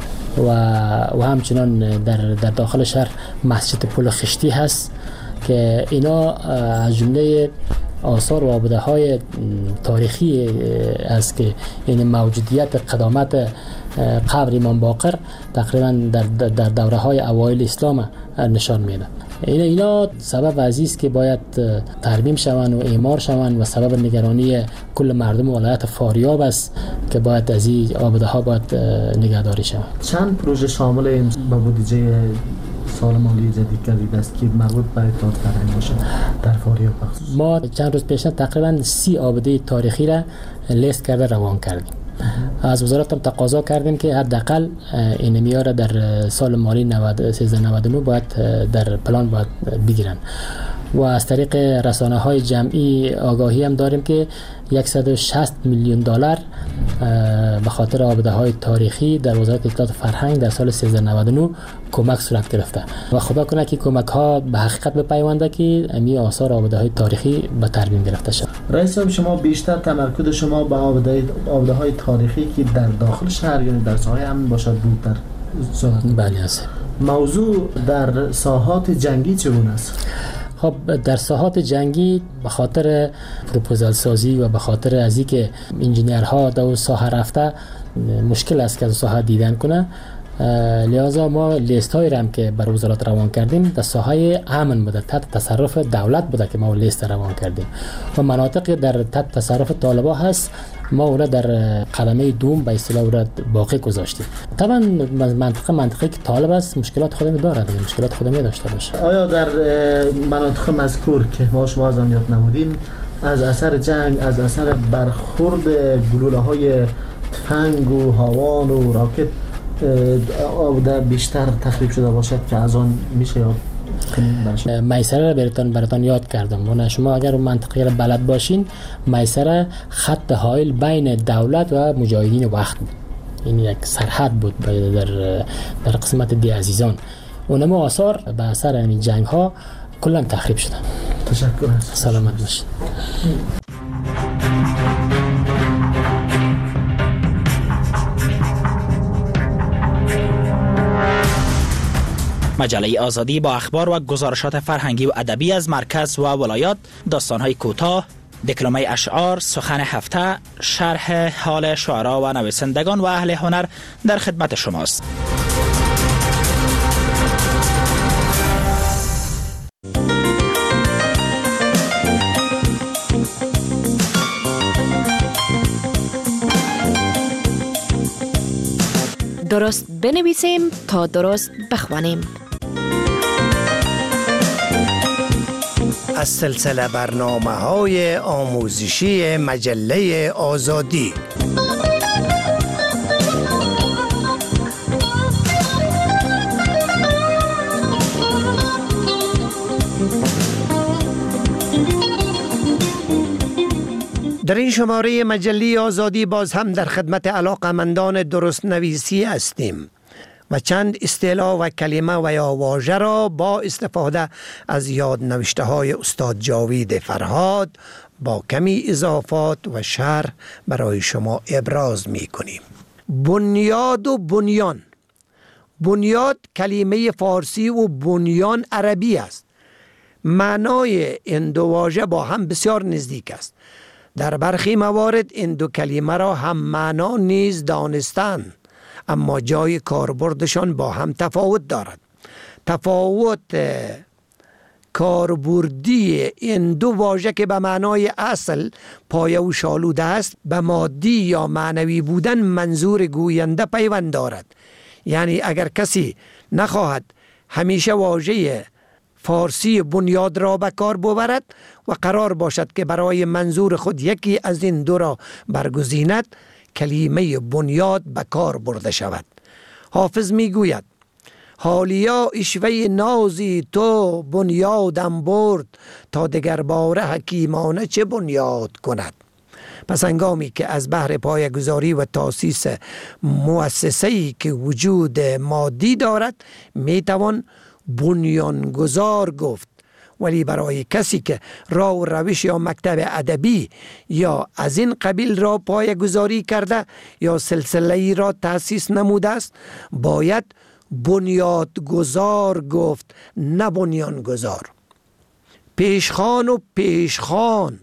و همچنان در داخل شهر مسجد پل خشتی هست که اینا از جمله آثار و آبده های تاریخی است که این موجودیت قدامت قبر امام باقر تقریبا در دوره های اوایل اسلام نشان میده. اینا سبب عزیز که باید ترمیم شوند و اعمار شوند و سبب نگرانی کل مردم ولایت فاریاب است که باید از این آبده ها باید نگهداری شوند. چند پروژه شامل به بودجه سال مالی جدید کردید است که مربوط به اطلاعات فرهنگی باشه در فاریاب بخصوص؟ ما چند روز پیش تقریبا 30 آبده تاریخی را لیست کرده روان کردیم. از وزارت هم تقاضا کردیم که حداقل این میاره در سال مالی 1399 باید در پلان باید بگیرن و از طریق رسانه‌های جمعی آگاهی هم داریم که 160 میلیون دلار به خاطر آبده‌های تاریخی در وزارت اطلاعات فرهنگ در سال 1399 کمک صورت گرفته و خدا کنه که کمک‌ها به حقیقت بپیونده که امی آثار آبده‌های تاریخی به ترمیم گرفته شود. رئیس صاحب شما بیشتر تمرکز شما به آبده‌های تاریخی که در داخل شهر یعنی در ساحه امن باشد بود در صورت بله است. موضوع در ساحات جنگی چگونه است؟ خب در ساحات جنگی به خاطر پروپوزال سازی و به خاطر از اینکه انجینیرها در ساحه رفته مشکل است که از ساحه دیدن کنه، لذا ما لیست هایی هم که بر وزارت روان کردیم در ساحه امن بوده، تحت تصرف دولت بوده که ما لیست روان کردیم و مناطق در تحت تصرف طالبان هست ما اونا در قدمه دوم به اصطلاح اونا باقی گذاشتیم. طبعا منطقه که طالب است مشکلات خودمی داره، مشکلات خودمی داشته باشه. آیا در مناطق مذکور که ما شما از آن یاد نمودین از اثر جنگ، از اثر برخورد گلوله‌های تفنگ و هاوان و راکت آبده بیشتر تخریب شده باشد که از آن میشه یاد کنیم؟ میسره را براتان یاد کردم و شما اگر منطقه را بلد باشین، میسره خط حائل بین دولت و مجاهدین وقت بود، این یک سرحد بود در قسمت دی عزیزان. اونم آثار به اثر این جنگ ها کلا تخریب شدن. تشکر. سلامت باشید. مجله آزادی با اخبار و گزارشات فرهنگی و ادبی از مرکز و ولایات، داستان‌های کوتاه، دکلمه اشعار، سخن هفته، شرح حال شعرا و نویسندگان و اهل هنر در خدمت شماست. درست بنویسیم تا درست بخوانیم. از سلسله برنامه‌های آموزشی مجله آزادی. در این شماره مجله آزادی باز هم در خدمت علاقه‌مندان درست نویسی هستیم و چند اصطلاح و کلمه و یا واژه را با استفاده از یاد نوشته های استاد جاوید فرهاد با کمی اضافات و شرح برای شما ابراز می کنیم. بنیاد و بنیان. بنیاد کلمه فارسی و بنیان عربی است. معنای این دو واژه با هم بسیار نزدیک است. در برخی موارد این دو کلمه را هم معنا نیز دانستند، اما جای کاربردشان با هم تفاوت دارد. تفاوت کاربردی این دو واژه که به معنای اصل پایه و شالوده است به مادی یا معنوی بودن منظور گوینده پیوند دارد. یعنی اگر کسی نخواهد همیشه واژه فارسی بنیاد را به کار ببرد و قرار باشد که برای منظور خود یکی از این دو را برگزیند، کلمه بنیاد به کار برده شود. حافظ می گوید حالیا اشوه نازی تو بنیادم برد، تا دگر باره حکیمانه چه بنیاد کند. پس هنگامی که از بحر پایه‌گذاری و تاسیس مؤسسه‌ای که وجود مادی دارد می توان بنیانگذار گفت، ولی برای کسی که راه و روش یا مکتب ادبی یا از این قبیل را پایه‌گذاری کرده یا سلسله‌ای را تأسیس نموده است، باید بنیادگذار گفت، نه بنیانگذار. پیشخان و پیشخان،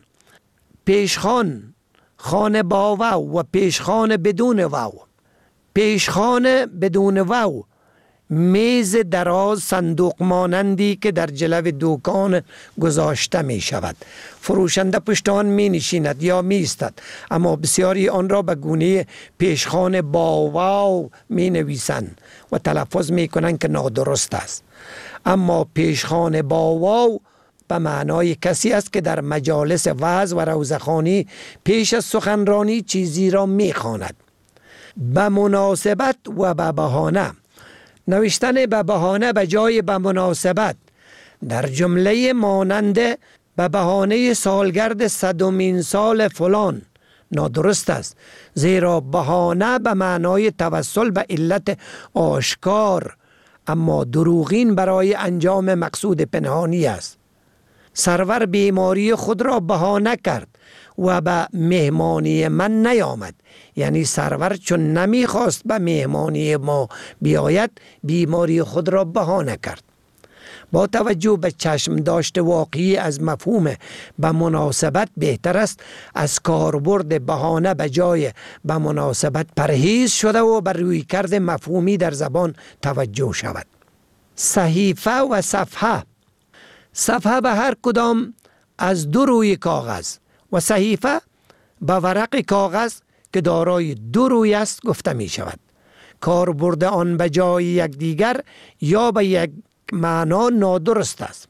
پیشخان خانه با واو و پیشخان بدون واو. پیشخان بدون واو میز دراز صندوق مانندی که در جلو دکان گذاشته می شود. فروشنده پشت آن می نشیند یا می ایستد، اما بسیاری آن را به گونه پیشخان با واو می نویسند و تلفظ می کنند که نادرست است. اما پیشخان با واو به معنای کسی است که در مجالس وعظ و روزخوانی پیش از سخنرانی چیزی را می خواند. به مناسبت و به بهانه، نوشتن به بهانه به جای به مناسبت در جمله مانند به بهانه سالگرد 100مین سال فلان نادرست است، زیرا بهانه به معنای توسل به علت آشکار، اما دروغین برای انجام مقصود پنهانی است. سرور بیماری خود را بهانه کرد و به مهمانی من نیامد، یعنی سرور چون نمیخواست به مهمانی ما بیاید بیماری خود را بهانه کرد. با توجه به چشم داشته واقعی از مفهوم به مناسبت بهتر است از کاربرد بهانه به جای به مناسبت پرهیز شده و بر رویکرد مفهومی در زبان توجه شود. صحیفه و صفحه، صفحه به هر کدام از دو روی کاغذ و صحیفه به ورق کاغذ که دارای دو روی است گفته می شود. کاربرد آن به جای یکدیگر یا به یک معنا نادرست است.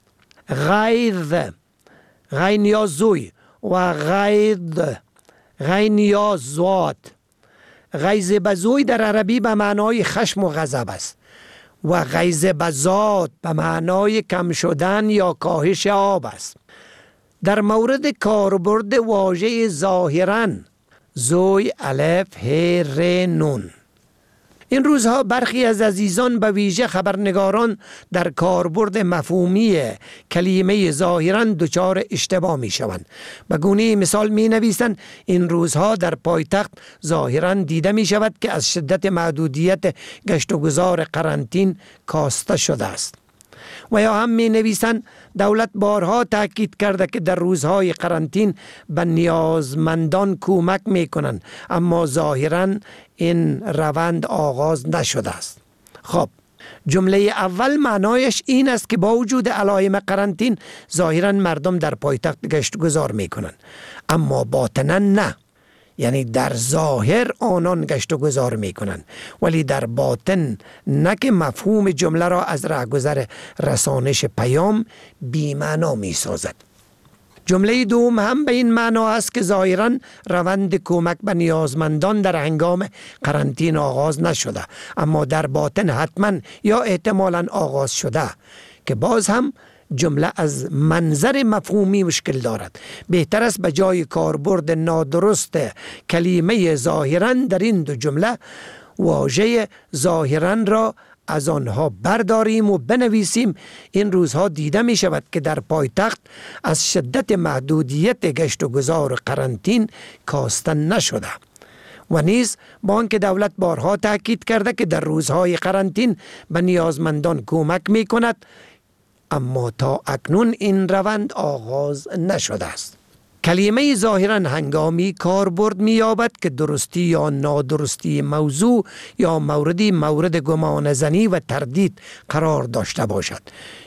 غیظ، غین یا زوی، و غیظ، غین یا زواد. غیظ بزوی در عربی به معنای خشم و غضب است و غیظ بزاد به معنای کم شدن یا کاهش آب است. در مورد کاربرد واژه ظاهراً، زوی، الف، ه، ر، نون، این روزها برخی از عزیزان به ویژه خبرنگاران در کاربرد مفهومی کلمه ظاهراً دچار اشتباه می شوند. به گونه مثال می نویسند این روزها در پایتخت ظاهراً دیده می شود که از شدت محدودیت گشت و گذار قرنطین کاسته شده است. و یا هم می نویسند دولت بارها تاکید کرده که در روزهای قرنطین به نیازمندان کمک می کنند، اما ظاهراً این روند آغاز نشده است. خب، جمله اول معنایش این است که با وجود علائم قرنطین ظاهراً مردم در پایتخت گشت و گذار می کنند، اما باطناً نه. یعنی در ظاهر آنان گشت و گذار می کنند، ولی در باطن نه، که مفهوم جمله را از رهگذر رسانش پیام بی معنا می سازد. جمله دوم هم به این معنا است که ظاهراً روند کمک به نیازمندان در هنگام قرنطین آغاز نشده، اما در باطن حتما یا احتمالاً آغاز شده، که باز هم جمله از منظر مفهومی مشکل دارد. بهتر است به جای کاربرد نادرست کلمه ظاهراً در این دو جمله واژه ظاهراً را از آنها برداریم و بنویسیم. این روزها دیده می شود که در پایتخت از شدت محدودیت گشت و گذار قرنطین کاسته نشده و نیز با آنکه دولت بارها تاکید کرده که در روزهای قرنطین به نیازمندان کمک می کند، اما تا اکنون این روند آغاز نشده است. کلمه ظاهراً هنگامی کاربرد می‌یابد که درستی یا نادرستی موضوع یا موردی مورد گمان زنی و تردید قرار داشته باشد،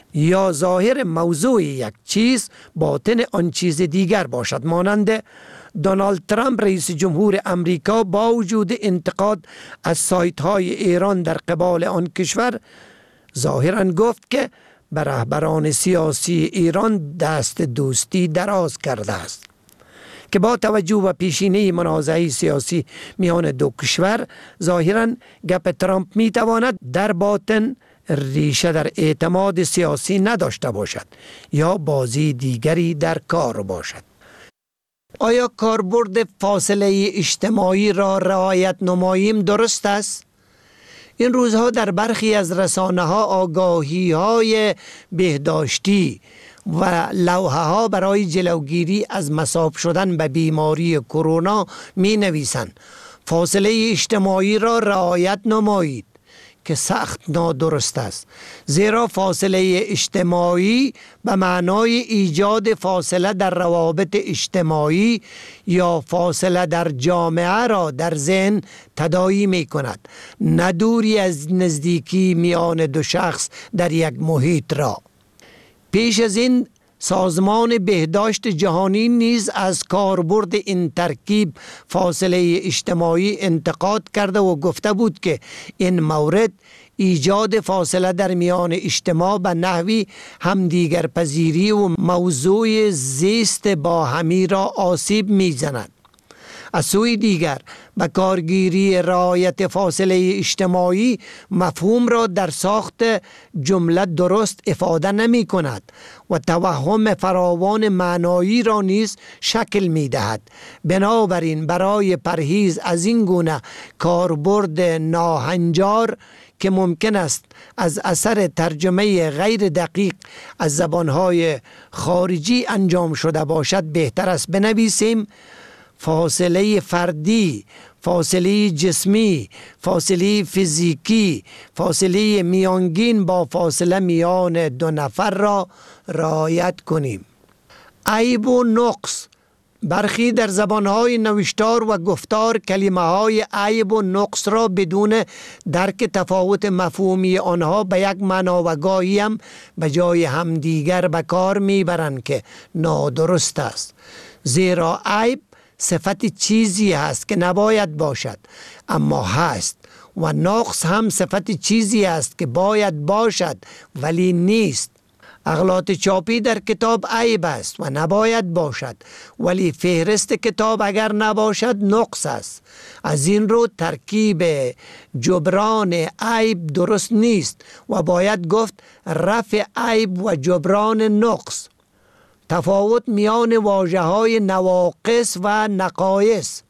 یا ظاهر موضوع یک چیز باطن آن چیز دیگر باشد، مانند دونالد ترامپ رئیس جمهور امریکا با وجود انتقاد از سایت های ایران در قبال آن کشور ظاهراً گفت که به رهبران سیاسی ایران دست دوستی دراز کرده است که با توجه به پیشینه منازعه سیاسی میان دو کشور ظاهراً گپ ترامپ میتواند در باطن ریشه در اعتماد سیاسی نداشته باشد یا بازی دیگری در کار باشد. آیا کاربرد فاصله اجتماعی را رعایت نماییم درست است؟ این روزها در برخی از رسانه‌ها آگاهی‌های بهداشتی و لوحه‌ها برای جلوگیری از مصاب شدن به بیماری کرونا می‌نویسند فاصله اجتماعی را رعایت نمایید، که سخت نادرست است، زیرا فاصله اجتماعی به معنای ایجاد فاصله در روابط اجتماعی یا فاصله در جامعه را در ذهن تداعی می کند، نه دوری از نزدیکی میان دو شخص در یک محیط را. پیش از این سازمان بهداشت جهانی نیز از کاربرد این ترکیب فاصله اجتماعی انتقاد کرده و گفته بود که این مورد ایجاد فاصله در میان اجتماع به نحوی همدیگر پذیری و موضوع زیست با همی را آسیب می‌زند. از سوی دیگر به کارگیری رعایت فاصله اجتماعی مفهوم را در ساخت جمله درست افاده نمی کند و توهم فراوان معنایی را نیز شکل می دهد. بنابراین برای پرهیز از این گونه کاربرد ناهنجار که ممکن است از اثر ترجمه غیر دقیق از زبانهای خارجی انجام شده باشد، بهتر است بنویسیم فاصله فردی، فاصله جسمی، فاصله فیزیکی، فاصله میانگین با فاصله میان دو نفر را رعایت کنیم. عیب و نقص. برخی در زبانهای نوشتار و گفتار کلمه های عیب و نقص را بدون درک تفاوت مفهومی آنها به یک معنا و گاهی هم به جای همدیگر به کار میبرند که نادرست است، زیرا عیب صفت چیزی هست که نباید باشد اما هست و نقص هم صفت چیزی است که باید باشد ولی نیست. اغلاط چاپی در کتاب عیب است و نباید باشد، ولی فهرست کتاب اگر نباشد نقص است. از این رو ترکیب جبران عیب درست نیست و باید گفت رفع عیب و جبران نقص. تفاوت میان واژه‌های نواقص و نقایص.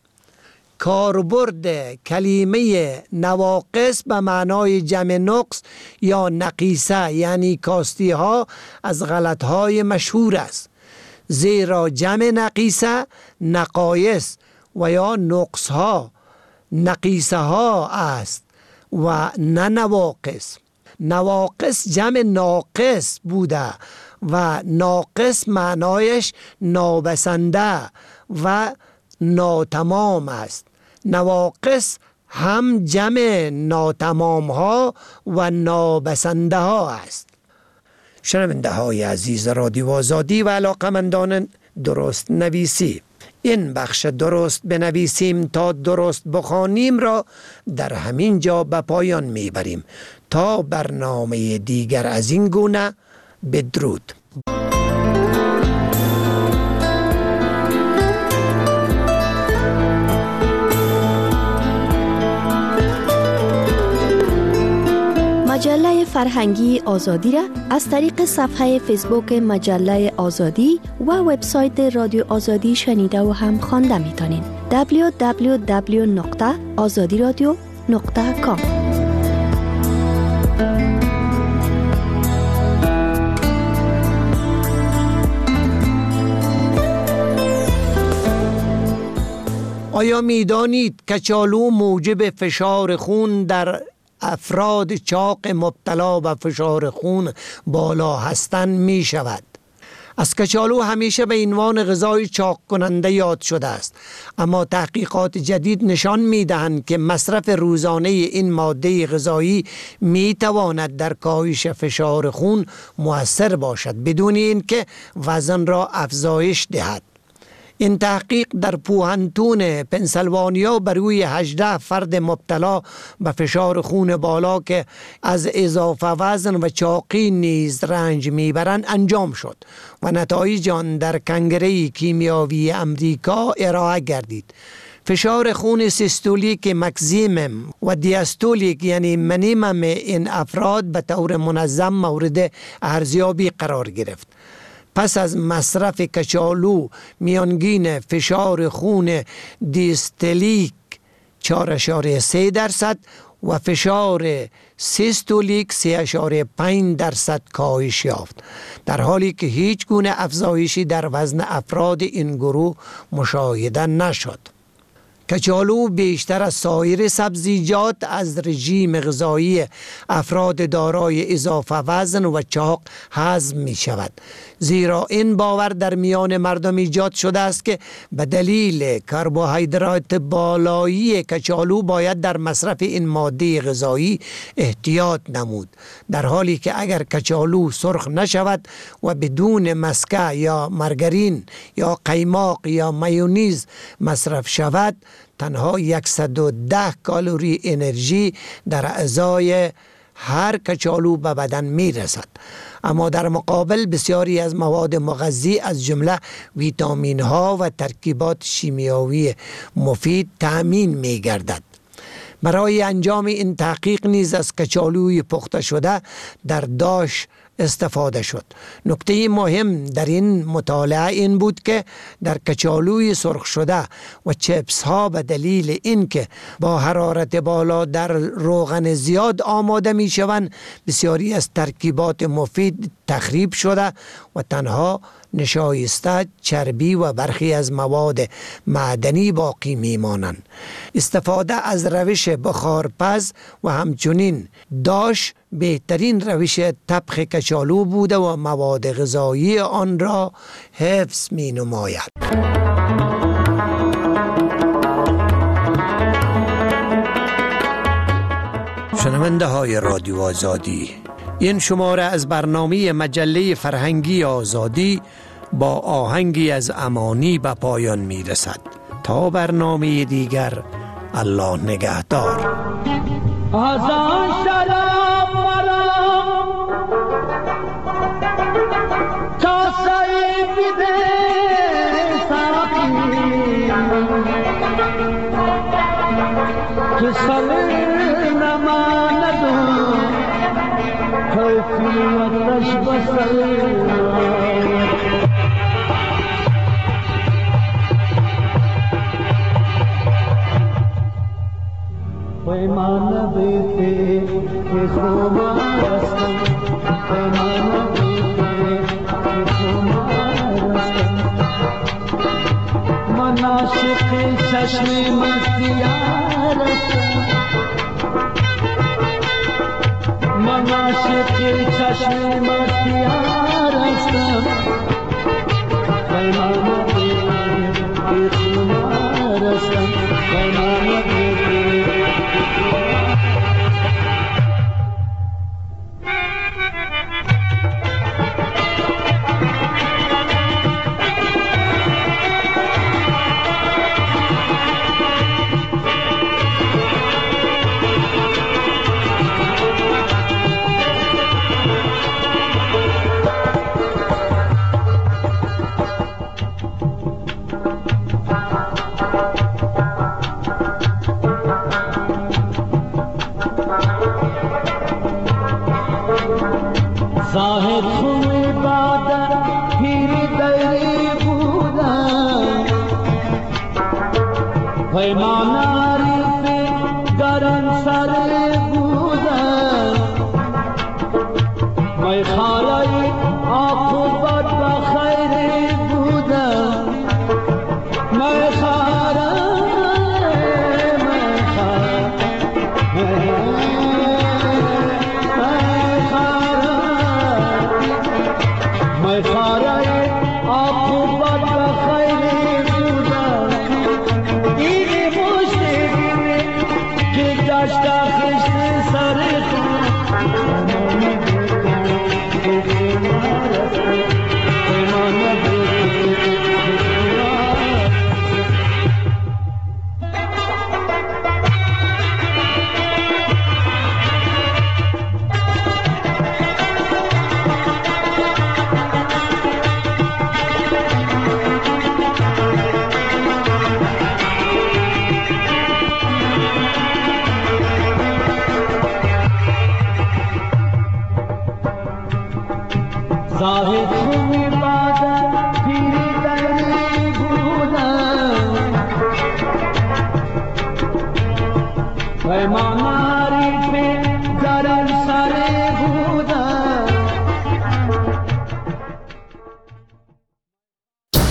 کاربرد کلمه نواقص به معنای جمع نقص یا نقیصه یعنی کاستی ها از غلط های مشهور است، زیرا جمع نقیصه نقایص و یا نقص ها نقیصه ها است و نه نواقص. نواقص جمع ناقص بوده و ناقص معنایش نابسنده و ناتمام است. نواقص هم جمع ناتمام ها و نابسنده ها است. شنونده های عزیز رادیو آزادی و علاقمندان درست نویسی، این بخش درست بنویسیم تا درست بخوانیم را در همین جا به پایان میبریم. تا برنامه دیگر از این گونه، بدرود. مجله فرهنگی آزادی را از طریق صفحه فیسبوک مجله آزادی و وبسایت رادیو آزادی شنیده و هم خوانده میتونین. www.azadiradio.com. آیا میدانید کچالو موجب فشار خون در افراد چاق مبتلا به فشار خون بالا هستند می شود؟ از کچالو همیشه به عنوان غذای چاق کننده یاد شده است، اما تحقیقات جدید نشان می دهند که مصرف روزانه این ماده غذایی می تواند در کاهش فشار خون مؤثر باشد بدون اینکه وزن را افزایش دهد. این تحقیق در پوهنتون پنسیلوانیا بر روی 18 فرد مبتلا به فشار خون بالا که از اضافه وزن و چاقی نیز رنج میبرند انجام شد و نتایج آن در کنگره کیمیاوی امریکا ارائه گردید. فشار خون سیستولیک مکسیمم و دیاستولیک یعنی منیمم این افراد به طور منظم مورد ارزیابی قرار گرفت. پس از مصرف کچالو میانگین فشار خون دیاستولیک 4.3% و فشار سیستولیک 3.5% کاهش یافت، در حالی که هیچ گونه افزایشی در وزن افراد این گروه مشاهده نشد. کچالو بیشتر از سایر سبزیجات از رژیم غذایی افراد دارای اضافه وزن و چاق هضم می شود، زیرا این باور در میان مردم ایجاد شده است که به دلیل کربوهیدرات بالایی کچالو باید در مصرف این ماده غذایی احتیاط نمود، در حالی که اگر کچالو سرخ نشود و بدون مسکه یا مارگارین یا قیماق یا مایونیز مصرف شود، تنها 110 کالری انرژی در اعضای هر کچالو به بدن می رسد. اما در مقابل بسیاری از مواد مغذی از جمله ویتامین ها و ترکیبات شیمیایی مفید تأمین می گردد. برای انجام این تحقیق نیز از کچالوی پخته شده در داش استفاده شد. نکته مهم در این مطالعه این بود که در کچالوی سرخ شده و چپس ها به دلیل اینکه با حرارت بالا در روغن زیاد آماده می شوند، بسیاری از ترکیبات مفید تخریب شده و تنها نشایسته، چربی و برخی از مواد معدنی باقی می مانند. استفاده از روش بخارپز و همچنین داش بهترین روش طبخ کچالو بوده و مواد غذایی آن را حفظ می نماید. شنونده های رادیو آزادی، این شماره از برنامه مجله فرهنگی آزادی با آهنگی از امانی به پایان می رسد. تا برنامه دیگر، الله نگهدار. آزان سلام مرام تا سعی بده ساقی که سر نماندو توفیقش بسر پیمان بیتی که خمارستم، پیمان بیتی که خمارستم، من عاشق چشم مستیارستم، من عاشق چشم مستیارستم، پیمان بیتی که خمارستم، پیمان بیتی زاهد خوی بادر پیر دیری بودم، پیمان